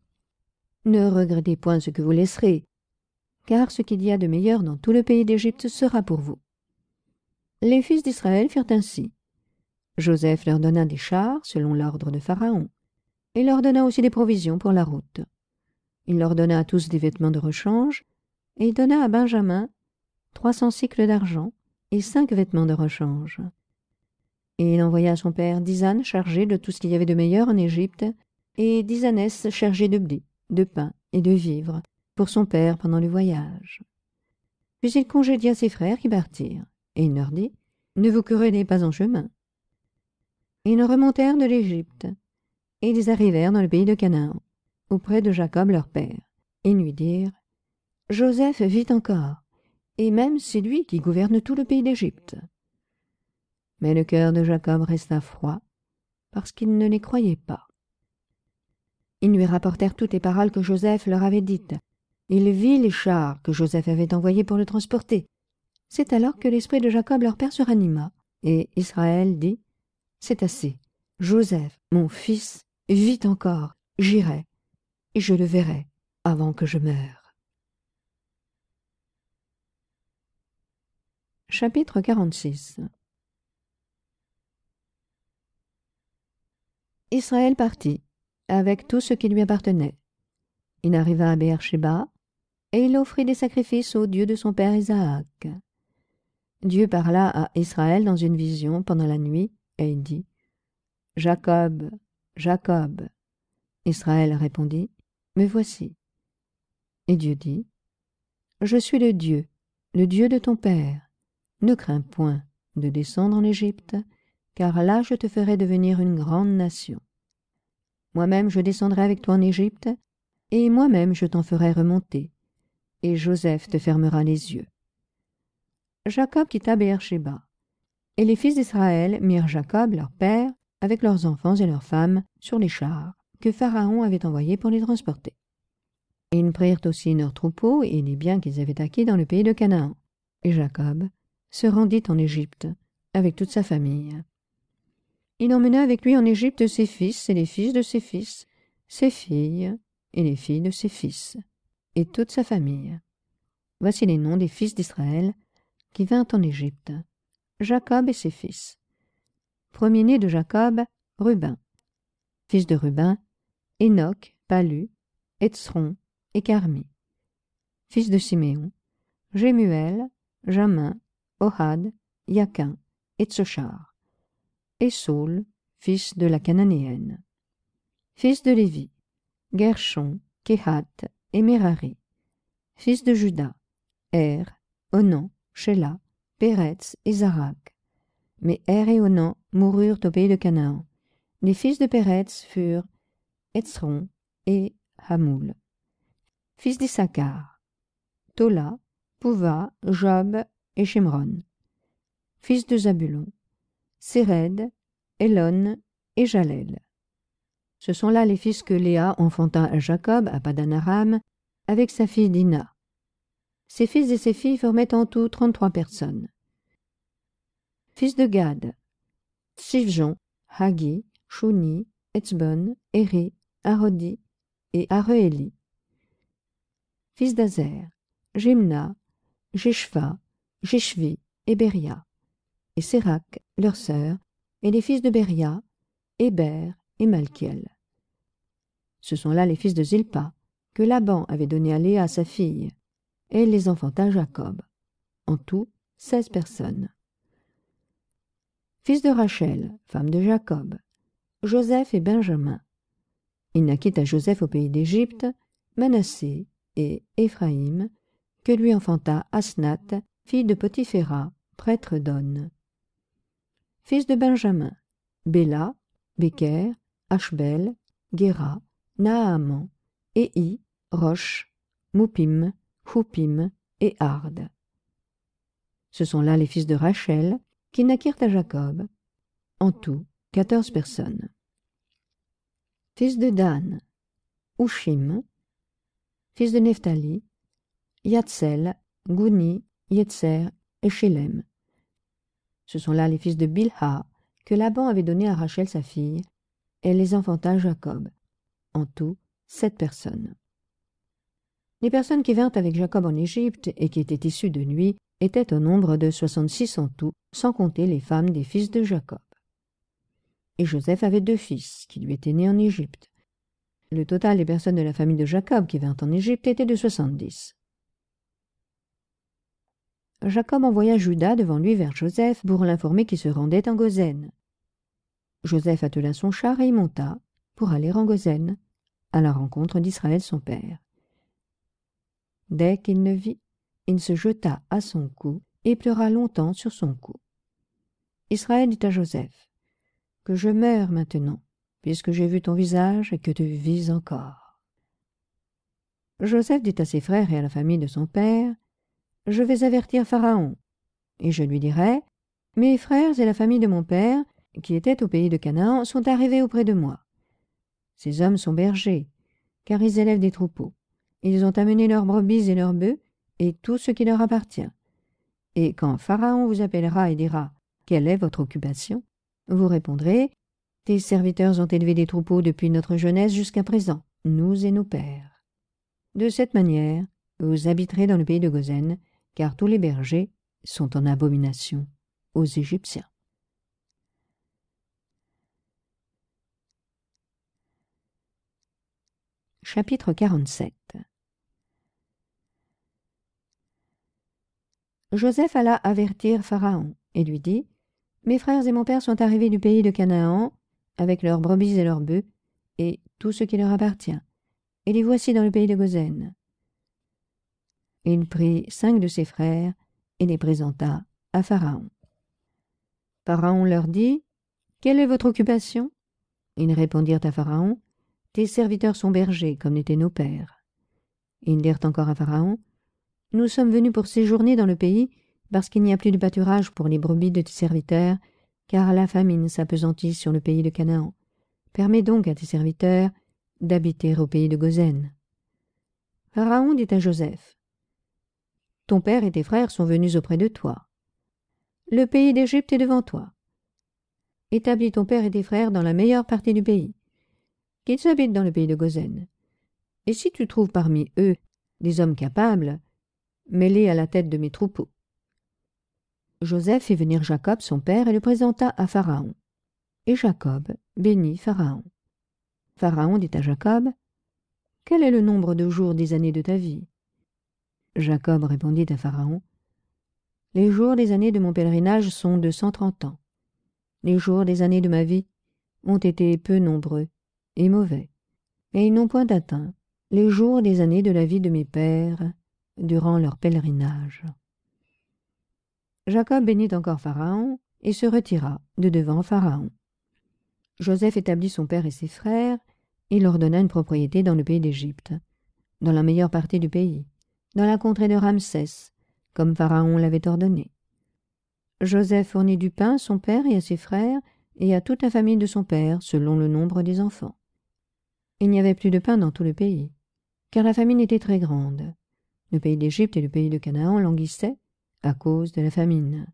Ne regrettez point ce que vous laisserez, car ce qu'il y a de meilleur dans tout le pays d'Égypte sera pour vous. » Les fils d'Israël firent ainsi. Joseph leur donna des chars selon l'ordre de Pharaon, et leur donna aussi des provisions pour la route. Il leur donna à tous des vêtements de rechange, et il donna à Benjamin trois cents cycles d'argent et cinq vêtements de rechange. Et il envoya à son père dix ânes chargés de tout ce qu'il y avait de meilleur en Égypte, et dix ânesses chargées de blé, de pain et de vivres, pour son père pendant le voyage. Puis il congédia ses frères qui partirent, et il leur dit, « Ne vous querellez pas en chemin. » Ils remontèrent de l'Égypte, et ils arrivèrent dans le pays de Canaan, auprès de Jacob leur père, et lui dirent, « Joseph vit encore, et même c'est lui qui gouverne tout le pays d'Égypte. » Mais le cœur de Jacob resta froid, parce qu'il ne les croyait pas. Ils lui rapportèrent toutes les paroles que Joseph leur avait dites. Il vit les chars que Joseph avait envoyés pour le transporter. C'est alors que l'esprit de Jacob leur père se ranima, et Israël dit, « C'est assez, Joseph, mon fils, vit encore, j'irai, et je le verrai avant que je meure. » Chapitre quarante-six. Israël partit, avec tout ce qui lui appartenait. Il arriva à Beer-Shéba, et il offrit des sacrifices au Dieu de son père Isaac. Dieu parla à Israël dans une vision pendant la nuit, et il dit « Jacob, Jacob !» Israël répondit « Me voici. » Et Dieu dit « Je suis le Dieu, le Dieu de ton père. Ne crains point de descendre en Égypte, car là je te ferai devenir une grande nation. Moi-même je descendrai avec toi en Égypte, et moi-même je t'en ferai remonter, et Joseph te fermera les yeux. » Jacob quitta Beer-Shéba, et les fils d'Israël mirent Jacob, leur père, avec leurs enfants et leurs femmes, sur les chars que Pharaon avait envoyés pour les transporter. Et ils prirent aussi leurs troupeaux et les biens qu'ils avaient acquis dans le pays de Canaan. Et Jacob se rendit en Égypte avec toute sa famille. Il emmena avec lui en Égypte ses fils et les fils de ses fils, ses filles et les filles de ses fils, et toute sa famille. Voici les noms des fils d'Israël qui vinrent en Égypte. Jacob et ses fils. Premier-né de Jacob, Ruben. Fils de Ruben, Enoch, Palu, Hetzron et Carmi. Fils de Siméon, Jémuel, Jamin, Ohad, Yaquin et Tsochar. Et Saul, fils de la Cananéenne. Fils de Lévi, Gershon, Kehath et Merari. Fils de Juda, Er, Onan, Shelah, Péretz et Zarak. Mais Er et Onan moururent au pays de Canaan. Les fils de Péretz furent Hetzron et Hamoul. Fils d'Issachar, Tola, Pouva, Job et Shimron. Fils de Zabulon, Séred, Elon et Jalel. Ce sont là les fils que Léa enfanta à Jacob à Padan-Aram avec sa fille Dina. Ses fils et ses filles formaient en tout trente-trois personnes. Fils de Gad, Tsivjon, Hagi, Shuni, Etzbon, Eri, Arodi et Areéli. Fils d'Azer, Jimna, Jeshva, Jeshvi et Beria. Et Sérac, leur sœur, et les fils de Beria, Héber et Malkiel. Ce sont là les fils de Zilpa, que Laban avait donnés à Léa sa fille, et elle les enfanta Jacob. En tout, seize personnes. Fils de Rachel, femme de Jacob, Joseph et Benjamin. Il naquit à Joseph au pays d'Égypte, Manassé et Éphraïm, que lui enfanta Asnath, fille de Potiphéra, prêtre d'On. Fils de Benjamin, Béla, Béker, Ashbel, Géra, Naaman, Éhi, Rosh, Moupim, Houpim et Ard. Ce sont là les fils de Rachel qui naquirent à Jacob, en tout quatorze personnes. Fils de Dan, Ushim. Fils de Nephtali, Yatsel, Gouni, Yetzer et Shélem. Ce sont là les fils de Bilha que Laban avait donnés à Rachel sa fille, et elle les enfanta Jacob. En tout, sept personnes. Les personnes qui vinrent avec Jacob en Égypte et qui étaient issues de lui étaient au nombre de soixante-six en tout, sans compter les femmes des fils de Jacob. Et Joseph avait deux fils qui lui étaient nés en Égypte. Le total des personnes de la famille de Jacob qui vinrent en Égypte était de soixante-dix. Jacob envoya Juda devant lui vers Joseph pour l'informer qu'il se rendait en Goshen. Joseph attela son char et y monta pour aller en Goshen, à la rencontre d'Israël son père. Dès qu'il le vit, il se jeta à son cou et pleura longtemps sur son cou. Israël dit à Joseph, « Que je meure maintenant, puisque j'ai vu ton visage et que tu vis encore. » Joseph dit à ses frères et à la famille de son père, « Je vais avertir Pharaon, et je lui dirai, « Mes frères et la famille de mon père, qui étaient au pays de Canaan, sont arrivés auprès de moi. Ces hommes sont bergers, car ils élèvent des troupeaux. Ils ont amené leurs brebis et leurs bœufs, et tout ce qui leur appartient. Et quand Pharaon vous appellera et dira, « Quelle est votre occupation ?» vous répondrez, « Tes serviteurs ont élevé des troupeaux depuis notre jeunesse jusqu'à présent, nous et nos pères. » De cette manière, vous habiterez dans le pays de Goshen, car tous les bergers sont en abomination aux Égyptiens. Chapitre quarante-sept. Joseph alla avertir Pharaon et lui dit, « Mes frères et mon père sont arrivés du pays de Canaan, avec leurs brebis et leurs bœufs, et tout ce qui leur appartient, et les voici dans le pays de Gozen. » Il prit cinq de ses frères et les présenta à Pharaon. Pharaon leur dit, « Quelle est votre occupation ?» Ils répondirent à Pharaon, « Tes serviteurs sont bergers, comme l'étaient nos pères. » Ils dirent encore à Pharaon, « Nous sommes venus pour séjourner dans le pays, parce qu'il n'y a plus de pâturage pour les brebis de tes serviteurs, car la famine s'appesantit sur le pays de Canaan. Permets donc à tes serviteurs d'habiter au pays de Gozen. » Pharaon dit à Joseph, « Ton père et tes frères sont venus auprès de toi. Le pays d'Égypte est devant toi. Établis ton père et tes frères dans la meilleure partie du pays, qu'ils habitent dans le pays de Gozen. Et si tu trouves parmi eux des hommes capables, mets-les à la tête de mes troupeaux. » Joseph fit venir Jacob son père et le présenta à Pharaon. Et Jacob bénit Pharaon. Pharaon dit à Jacob, « Quel est le nombre de jours des années de ta vie ?» Jacob répondit à Pharaon, « Les jours des années de mon pèlerinage sont de cent trente ans. Les jours des années de ma vie ont été peu nombreux et mauvais, et ils n'ont point atteint les jours des années de la vie de mes pères durant leur pèlerinage. » Jacob bénit encore Pharaon et se retira de devant Pharaon. Joseph établit son père et ses frères, et leur donna une propriété dans le pays d'Égypte, dans la meilleure partie du pays, dans la contrée de Ramsès, comme Pharaon l'avait ordonné. Joseph fournit du pain à son père et à ses frères, et à toute la famille de son père, selon le nombre des enfants. Il n'y avait plus de pain dans tout le pays, car la famine était très grande. Le pays d'Égypte et le pays de Canaan languissaient à cause de la famine.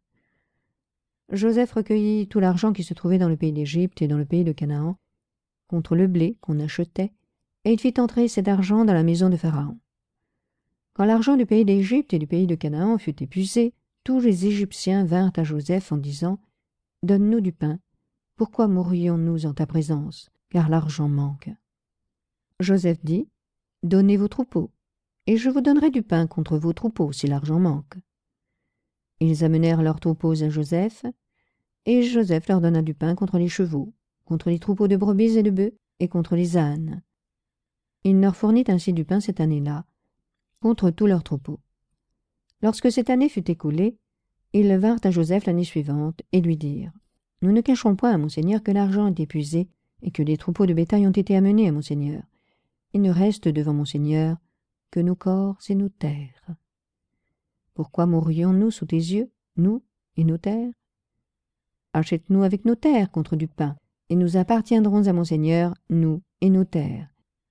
Joseph recueillit tout l'argent qui se trouvait dans le pays d'Égypte et dans le pays de Canaan, contre le blé qu'on achetait, et il fit entrer cet argent dans la maison de Pharaon. Quand l'argent du pays d'Égypte et du pays de Canaan fut épuisé, tous les Égyptiens vinrent à Joseph en disant, « Donne-nous du pain. Pourquoi mourrions-nous en ta présence, car l'argent manque ?» Joseph dit, « Donnez vos troupeaux, et je vous donnerai du pain contre vos troupeaux si l'argent manque. » Ils amenèrent leurs troupeaux à Joseph, et Joseph leur donna du pain contre les chevaux, contre les troupeaux de brebis et de bœufs, et contre les ânes. Il leur fournit ainsi du pain cette année-là, contre tous leurs troupeaux. Lorsque cette année fut écoulée, ils vinrent à Joseph l'année suivante, et lui dirent, « Nous ne cachons point à mon seigneur que l'argent est épuisé, et que les troupeaux de bétail ont été amenés à mon seigneur. Il ne reste devant mon seigneur que nos corps et nos terres. Pourquoi mourrions-nous sous tes yeux, nous et nos terres? Achète-nous avec nos terres contre du pain, et nous appartiendrons à mon seigneur, nous et nos terres.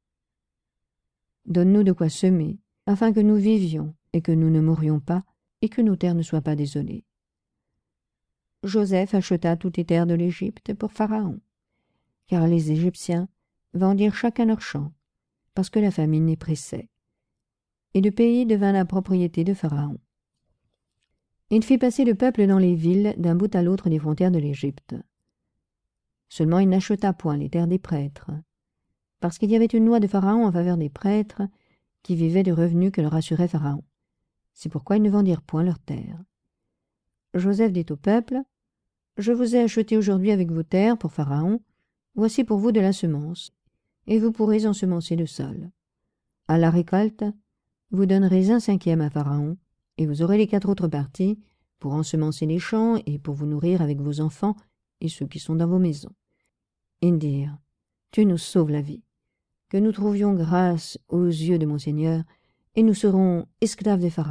Donne-nous de quoi semer, afin que nous vivions, et que nous ne mourions pas, et que nos terres ne soient pas désolées. » Joseph acheta toutes les terres de l'Égypte pour Pharaon, car les Égyptiens vendirent chacun leur champ, parce que la famine les pressait. Et le pays devint la propriété de Pharaon. Il fit passer le peuple dans les villes d'un bout à l'autre des frontières de l'Égypte. Seulement il n'acheta point les terres des prêtres, parce qu'il y avait une loi de Pharaon en faveur des prêtres qui vivaient des revenus que leur assurait Pharaon. C'est pourquoi ils ne vendirent point leurs terres. Joseph dit au peuple, « Je vous ai acheté aujourd'hui avec vos terres pour Pharaon, voici pour vous de la semence, et vous pourrez ensemencer le sol. À la récolte, vous donnerez un cinquième à Pharaon, et vous aurez les quatre autres parties pour ensemencer les champs et pour vous nourrir avec vos enfants et ceux qui sont dans vos maisons. » Ils dirent, « Tu nous sauves la vie, que nous trouvions grâce aux yeux de mon Seigneur, et nous serons esclaves de Pharaon. »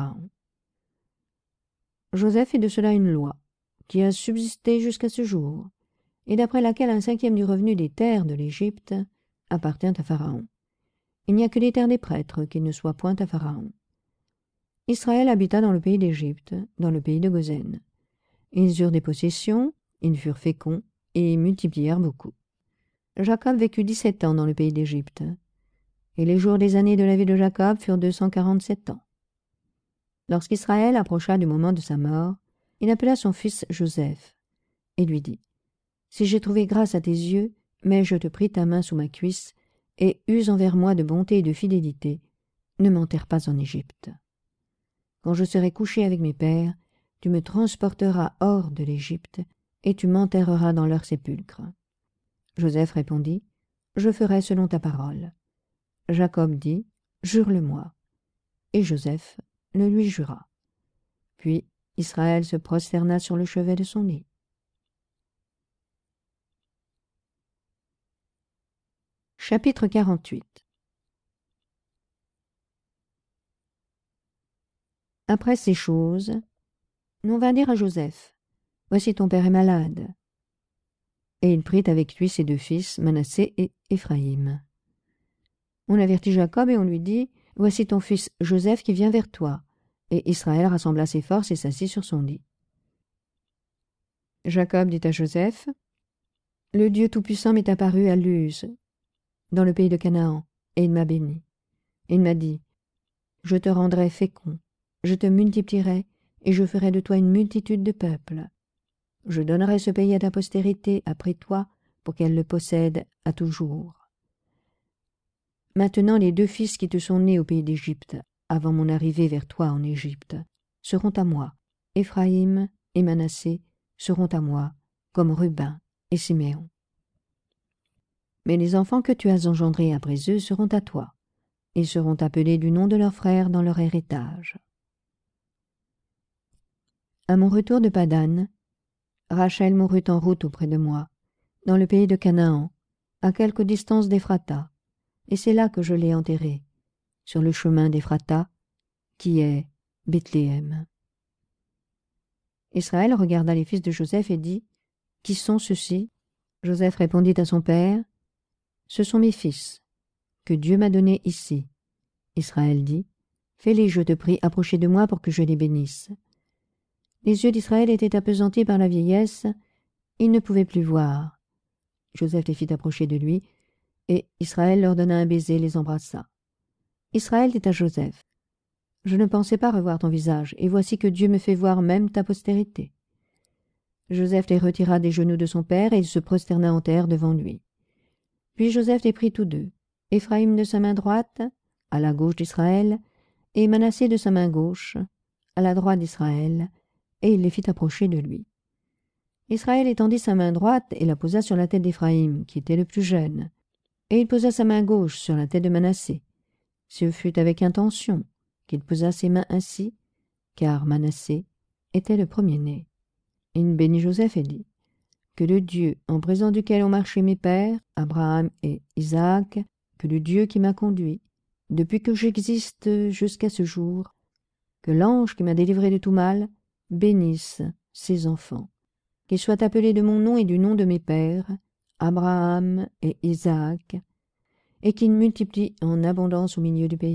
Joseph fit de cela une loi, qui a subsisté jusqu'à ce jour, et d'après laquelle un cinquième du revenu des terres de l'Égypte appartient à Pharaon. Il n'y a que les terres des prêtres qui ne soient point à Pharaon. Israël habita dans le pays d'Égypte, dans le pays de Gozen. Ils eurent des possessions, ils furent féconds, et multiplièrent beaucoup. Jacob vécut dix-sept ans dans le pays d'Égypte, et les jours des années de la vie de Jacob furent deux cent quarante-sept ans. Lorsqu'Israël approcha du moment de sa mort, il appela son fils Joseph, et lui dit, « Si j'ai trouvé grâce à tes yeux, mais je te prie ta main sous ma cuisse, et use envers moi de bonté et de fidélité, ne m'enterre pas en Égypte. Quand je serai couché avec mes pères, tu me transporteras hors de l'Égypte, et tu m'enterreras dans leur sépulcre. » Joseph répondit, « Je ferai selon ta parole. » Jacob dit, « Jure-le-moi. » Et Joseph le lui jura. Puis Israël se prosterna sur le chevet de son lit. Chapitre quarante-huit. Après ces choses, on vint dire à Joseph, « Voici ton père est malade. » Et il prit avec lui ses deux fils, Manassé et Éphraïm. On avertit Jacob et on lui dit, « Voici ton fils Joseph qui vient vers toi. » Et Israël rassembla ses forces et s'assit sur son lit. Jacob dit à Joseph, « Le Dieu Tout-Puissant m'est apparu à Luz, dans le pays de Canaan, et il m'a béni. Il m'a dit, « Je te rendrai fécond, je te multiplierai, et je ferai de toi une multitude de peuples. Je donnerai ce pays à ta postérité après toi, pour qu'elle le possède à toujours. Maintenant les deux fils qui te sont nés au pays d'Égypte, avant mon arrivée vers toi en Égypte, seront à moi. Éphraïm et Manassé seront à moi, comme Ruben et Siméon. Mais les enfants que tu as engendrés après eux seront à toi. Ils seront appelés du nom de leurs frères dans leur héritage. » À mon retour de Padan, Rachel mourut en route auprès de moi, dans le pays de Canaan, à quelque distance d'Éphrata, et c'est là que je l'ai enterrée, sur le chemin d'Éphrata, qui est Bethléem. Israël regarda les fils de Joseph et dit, « Qui sont ceux-ci » Joseph répondit à son père, « Ce sont mes fils, que Dieu m'a donnés ici. » Israël dit, « Fais-les, je te prie, approcher de moi pour que je les bénisse. » Les yeux d'Israël étaient appesantis par la vieillesse, il ne pouvait plus voir. Joseph les fit approcher de lui, et Israël leur donna un baiser et les embrassa. Israël dit à Joseph, « Je ne pensais pas revoir ton visage, et voici que Dieu me fait voir même ta postérité. » Joseph les retira des genoux de son père, et il se prosterna en terre devant lui. Puis Joseph les prit tous deux, Éphraïm de sa main droite, à la gauche d'Israël, et Manassé de sa main gauche, à la droite d'Israël, et il les fit approcher de lui. Israël étendit sa main droite et la posa sur la tête d'Éphraïm, qui était le plus jeune, et il posa sa main gauche sur la tête de Manassé. Ce fut avec intention qu'il posa ses mains ainsi, car Manassé était le premier-né. Il bénit Joseph et dit, « Que le Dieu, en présence duquel ont marché mes pères, Abraham et Isaac, que le Dieu qui m'a conduit, depuis que j'existe jusqu'à ce jour, que l'ange qui m'a délivré de tout mal, bénisse ses enfants, qu'ils soient appelés de mon nom et du nom de mes pères, Abraham et Isaac, et qu'ils multiplient en abondance au milieu du pays. »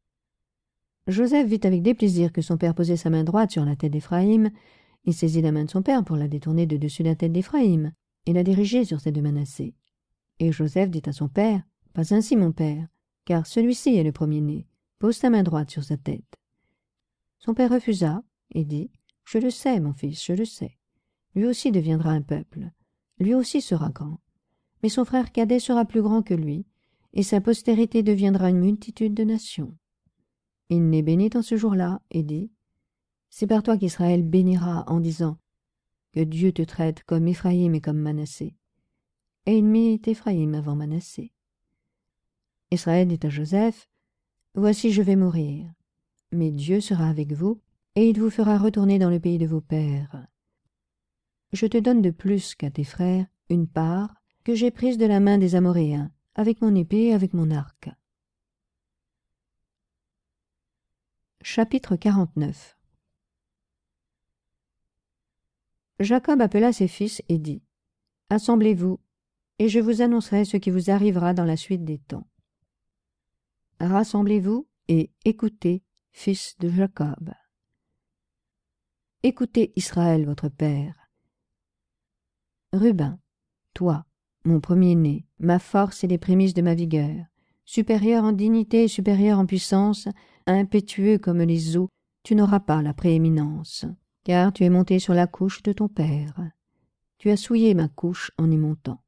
Joseph vit avec déplaisir que son père posait sa main droite sur la tête d'Éphraïm. Il saisit la main de son père pour la détourner de dessus la tête d'Éphraïm et la diriger sur celle de Manassé. Et Joseph dit à son père, « Pas ainsi, mon père, car celui-ci est le premier-né. Pose ta main droite sur sa tête. » Son père refusa et dit, « Je le sais, mon fils, je le sais. Lui aussi deviendra un peuple. Lui aussi sera grand. Mais son frère cadet sera plus grand que lui, et sa postérité deviendra une multitude de nations. » Il les bénit en ce jour-là et dit, « C'est par toi qu'Israël bénira en disant, que Dieu te traite comme Éphraïm et comme Manassé. » Et il mit Éphraïm avant Manassé. Israël dit à Joseph, « Voici je vais mourir, mais Dieu sera avec vous, et il vous fera retourner dans le pays de vos pères. Je te donne de plus qu'à tes frères une part que j'ai prise de la main des Amoréens, avec mon épée et avec mon arc. » Chapitre quarante-neuf. Jacob appela ses fils et dit, « Assemblez-vous, et je vous annoncerai ce qui vous arrivera dans la suite des temps. Rassemblez-vous et écoutez, fils de Jacob. Écoutez Israël, votre père. Ruben, toi, mon premier-né, ma force et les prémices de ma vigueur, supérieur en dignité et supérieur en puissance, impétueux comme les eaux, tu n'auras pas la prééminence, car tu es monté sur la couche de ton père. Tu as souillé ma couche en y montant.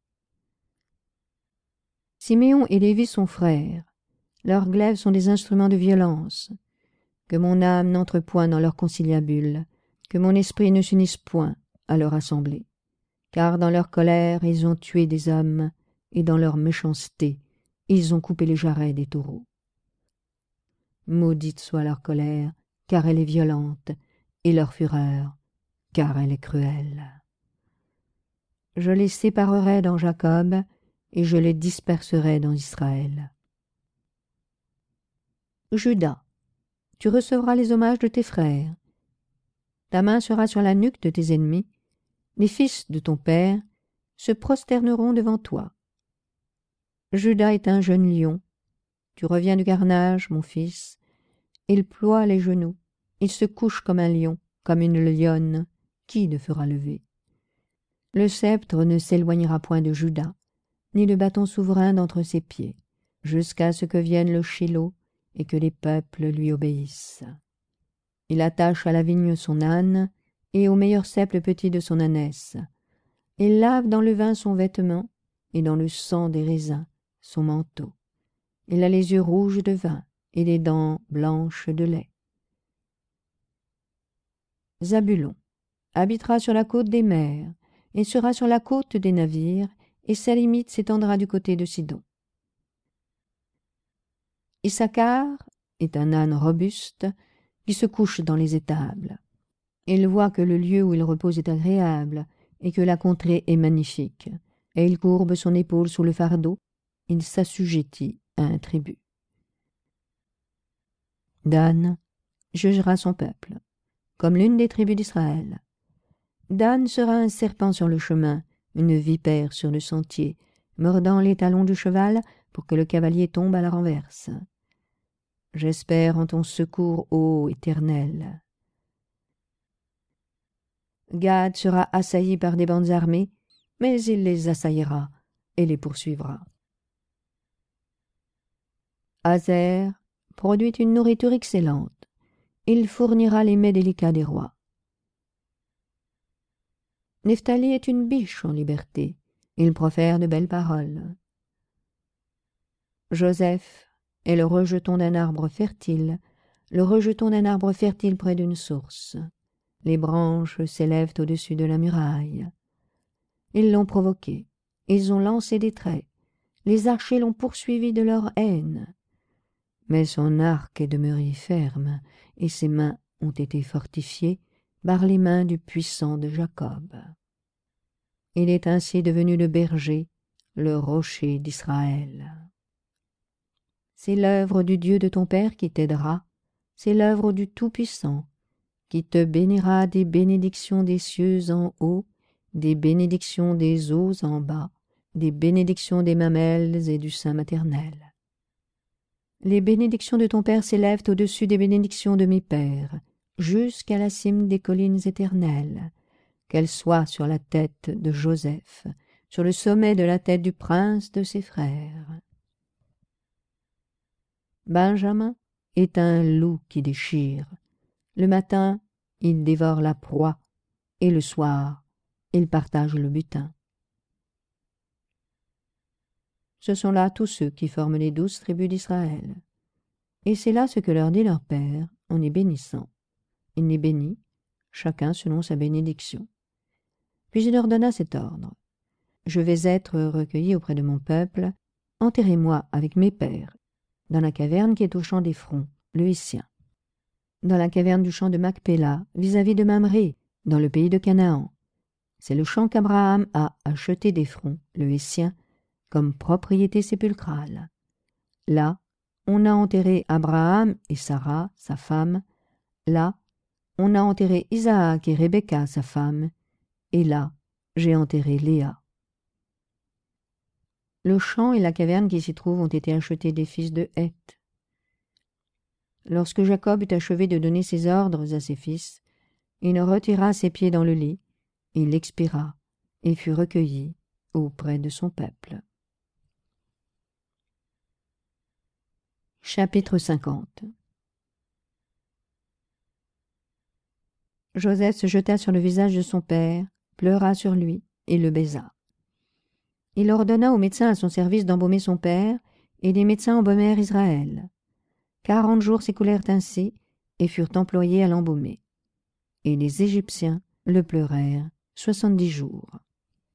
Siméon et Lévi sont frères. Leurs glaives sont des instruments de violence. Que mon âme n'entre point dans leur conciliabule, que mon esprit ne s'unisse point à leur assemblée. car dans leur colère ils ont tué des hommes, et dans leur méchanceté ils ont coupé les jarrets des taureaux. Maudite soit leur colère, car elle est violente, et leur fureur, car elle est cruelle. Je les séparerai dans Jacob, et je les disperserai dans Israël. Juda, tu recevras les hommages de tes frères. Ta main sera sur la nuque de tes ennemis. Les fils de ton père se prosterneront devant toi. Juda est un jeune lion. Tu reviens du carnage, mon fils. Il ploie les genoux. Il se couche comme un lion, comme une lionne. Qui le fera lever? Le sceptre ne s'éloignera point de Juda, ni le bâton souverain d'entre ses pieds, jusqu'à ce que vienne le Shilo et que les peuples lui obéissent. Il attache à la vigne son âne, et au meilleur cep le petit de son ânesse. Il lave dans le vin son vêtement, et dans le sang des raisins son manteau. Il a les yeux rouges de vin, et les dents blanches de lait. Zabulon habitera sur la côte des mers, et sera sur la côte des navires, et sa limite s'étendra du côté de Sidon. Issachar est un âne robuste qui se couche dans les étables. Il voit que le lieu où il repose est agréable et que la contrée est magnifique, et il courbe son épaule sous le fardeau, il s'assujettit à un tribut. Dan jugera son peuple, comme l'une des tribus d'Israël. Dan sera un serpent sur le chemin, une vipère sur le sentier, mordant les talons du cheval pour que le cavalier tombe à la renverse. J'espère en ton secours, ô Éternel. Gad sera assailli par des bandes armées, mais il les assaillira et les poursuivra. Azer produit une nourriture excellente. Il fournira les mets délicats des rois. Nephtali est une biche en liberté. Il profère de belles paroles. Joseph est le rejeton d'un arbre fertile, le rejeton d'un arbre fertile près d'une source. Les branches s'élèvent au-dessus de la muraille. Ils l'ont provoqué, ils ont lancé des traits, les archers l'ont poursuivi de leur haine. Mais son arc est demeuré ferme, et ses mains ont été fortifiées par les mains du puissant de Jacob. Il est ainsi devenu le berger, le rocher d'Israël. C'est l'œuvre du Dieu de ton Père qui t'aidera, c'est l'œuvre du Tout-Puissant, qui te bénira des bénédictions des cieux en haut, des bénédictions des eaux en bas, des bénédictions des mamelles et du sein maternel. Les bénédictions de ton Père s'élèvent au-dessus des bénédictions de mes pères, jusqu'à la cime des collines éternelles, qu'elles soient sur la tête de Joseph, sur le sommet de la tête du prince de ses frères. Benjamin est un loup qui déchire. Le matin, il dévore la proie, et le soir, il partage le butin. Ce sont là tous ceux qui forment les douze tribus d'Israël. Et c'est là ce que leur dit leur Père, en les bénissant. Il les bénit, chacun selon sa bénédiction. Puis il leur donna cet ordre. Je vais être recueilli auprès de mon peuple, enterrez-moi avec mes pères, dans la caverne qui est au champ d'Éphron, le Hissien, dans la caverne du champ de Macpéla, vis-à-vis de Mamré, dans le pays de Canaan. C'est le champ qu'Abraham a acheté d'Éphron, le Hissien, comme propriété sépulcrale. Là, on a enterré Abraham et Sarah, sa femme. Là, on a enterré Isaac et Rebecca, sa femme. Et là, j'ai enterré Léa. Le champ et la caverne qui s'y trouvent ont été achetés des fils de Heth. Lorsque Jacob eut achevé de donner ses ordres à ses fils, il retira ses pieds dans le lit, il expira et fut recueilli auprès de son peuple. Chapitre cinquante. Joseph se jeta sur le visage de son père, pleura sur lui et le baisa. Il ordonna aux médecins à son service d'embaumer son père, et les médecins embaumèrent Israël. Quarante jours s'écoulèrent ainsi, et furent employés à l'embaumer. Et les Égyptiens le pleurèrent soixante-dix jours.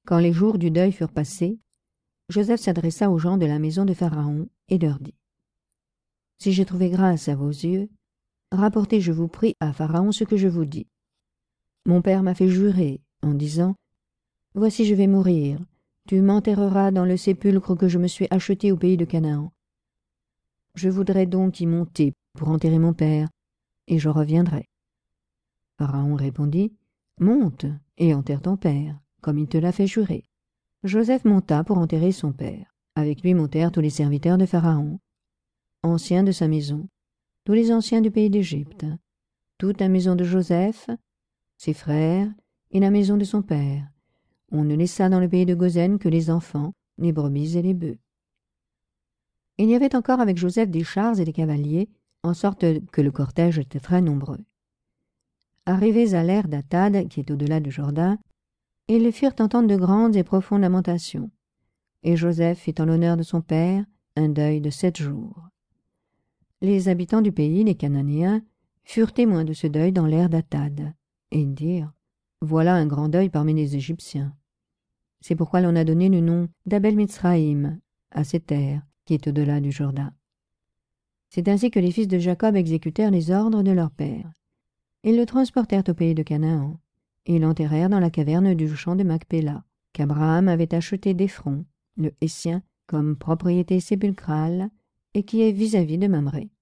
Quand les jours du deuil furent passés, Joseph s'adressa aux gens de la maison de Pharaon et leur dit « Si j'ai trouvé grâce à vos yeux, rapportez, je vous prie, à Pharaon ce que je vous dis. Mon père m'a fait jurer en disant « Voici, je vais mourir, tu m'enterreras dans le sépulcre que je me suis acheté au pays de Canaan. Je voudrais donc y monter pour enterrer mon père, et je reviendrai. » Pharaon répondit « Monte et enterre ton père, comme il te l'a fait jurer. » Joseph monta pour enterrer son père. Avec lui montèrent tous les serviteurs de Pharaon, anciens de sa maison, tous les anciens du pays d'Égypte, toute la maison de Joseph, ses frères et la maison de son père. On ne laissa dans le pays de Goshen que les enfants, les brebis et les bœufs. Il y avait encore avec Joseph des chars et des cavaliers, en sorte que le cortège était très nombreux. Arrivés à l'ère d'Atad, qui est au-delà du Jourdain, ils firent entendre de grandes et profondes lamentations. Et Joseph fit en l'honneur de son père un deuil de sept jours. Les habitants du pays, les Cananéens, furent témoins de ce deuil dans l'ère d'Atad, et ils dirent « Voilà un grand deuil parmi les Égyptiens. » C'est pourquoi l'on a donné le nom d'Abel-Mitsraïm à cette terre qui est au-delà du Jourdain. C'est ainsi que les fils de Jacob exécutèrent les ordres de leur père. Ils le transportèrent au pays de Canaan, et l'enterrèrent dans la caverne du champ de Macpéla, qu'Abraham avait acheté d'Éphron, le Hétien, comme propriété sépulcrale, et qui est vis-à-vis de Mamré.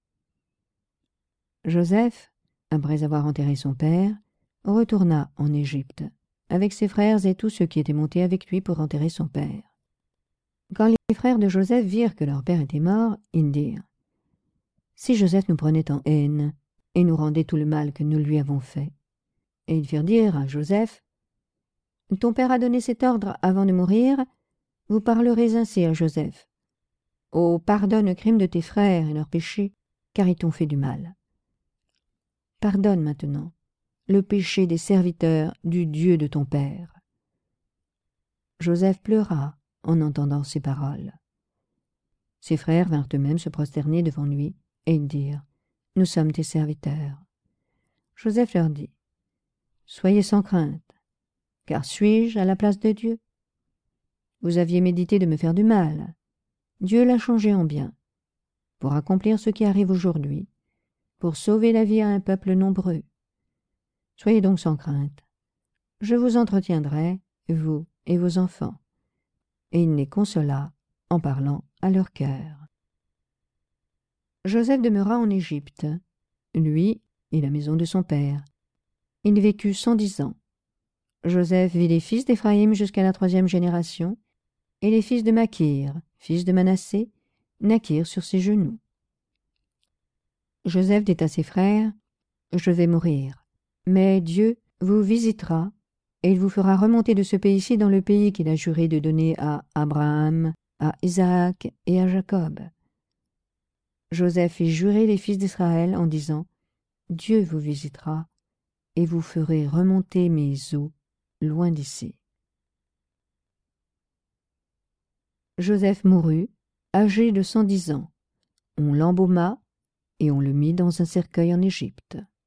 Joseph, après avoir enterré son père, retourna en Égypte, avec ses frères et tous ceux qui étaient montés avec lui pour enterrer son père. Quand les frères de Joseph virent que leur père était mort, ils dirent « Si Joseph nous prenait en haine et nous rendait tout le mal que nous lui avons fait. » Et ils firent dire à Joseph « Ton père a donné cet ordre avant de mourir, vous parlerez ainsi à Joseph. Oh, pardonne le crime de tes frères et leurs péchés, car ils t'ont fait du mal. Pardonne maintenant le péché des serviteurs du Dieu de ton père. » Joseph pleura en entendant ces paroles. Ses frères vinrent eux-mêmes se prosterner devant lui, et ils dirent « Nous sommes tes serviteurs. » Joseph leur dit « Soyez sans crainte, car suis-je à la place de Dieu? Vous aviez médité de me faire du mal. Dieu l'a changé en bien, pour accomplir ce qui arrive aujourd'hui, pour sauver la vie à un peuple nombreux. Soyez donc sans crainte. Je vous entretiendrai, vous et vos enfants. » Et il les consola en parlant à leur cœur. Joseph demeura en Égypte, lui et la maison de son père. Il vécut cent dix ans. Joseph vit les fils d'Éphraïm jusqu'à la troisième génération, et les fils de Makir, fils de Manassé, naquirent sur ses genoux. Joseph dit à ses frères, « Je vais mourir, mais Dieu vous visitera, et il vous fera remonter de ce pays-ci dans le pays qu'il a juré de donner à Abraham, à Isaac et à Jacob. » Joseph fit jurer les fils d'Israël en disant, « Dieu vous visitera, et vous ferez remonter mes eaux loin d'ici. » Joseph mourut, âgé de cent dix ans. On l'embauma et on le mit dans un cercueil en Égypte.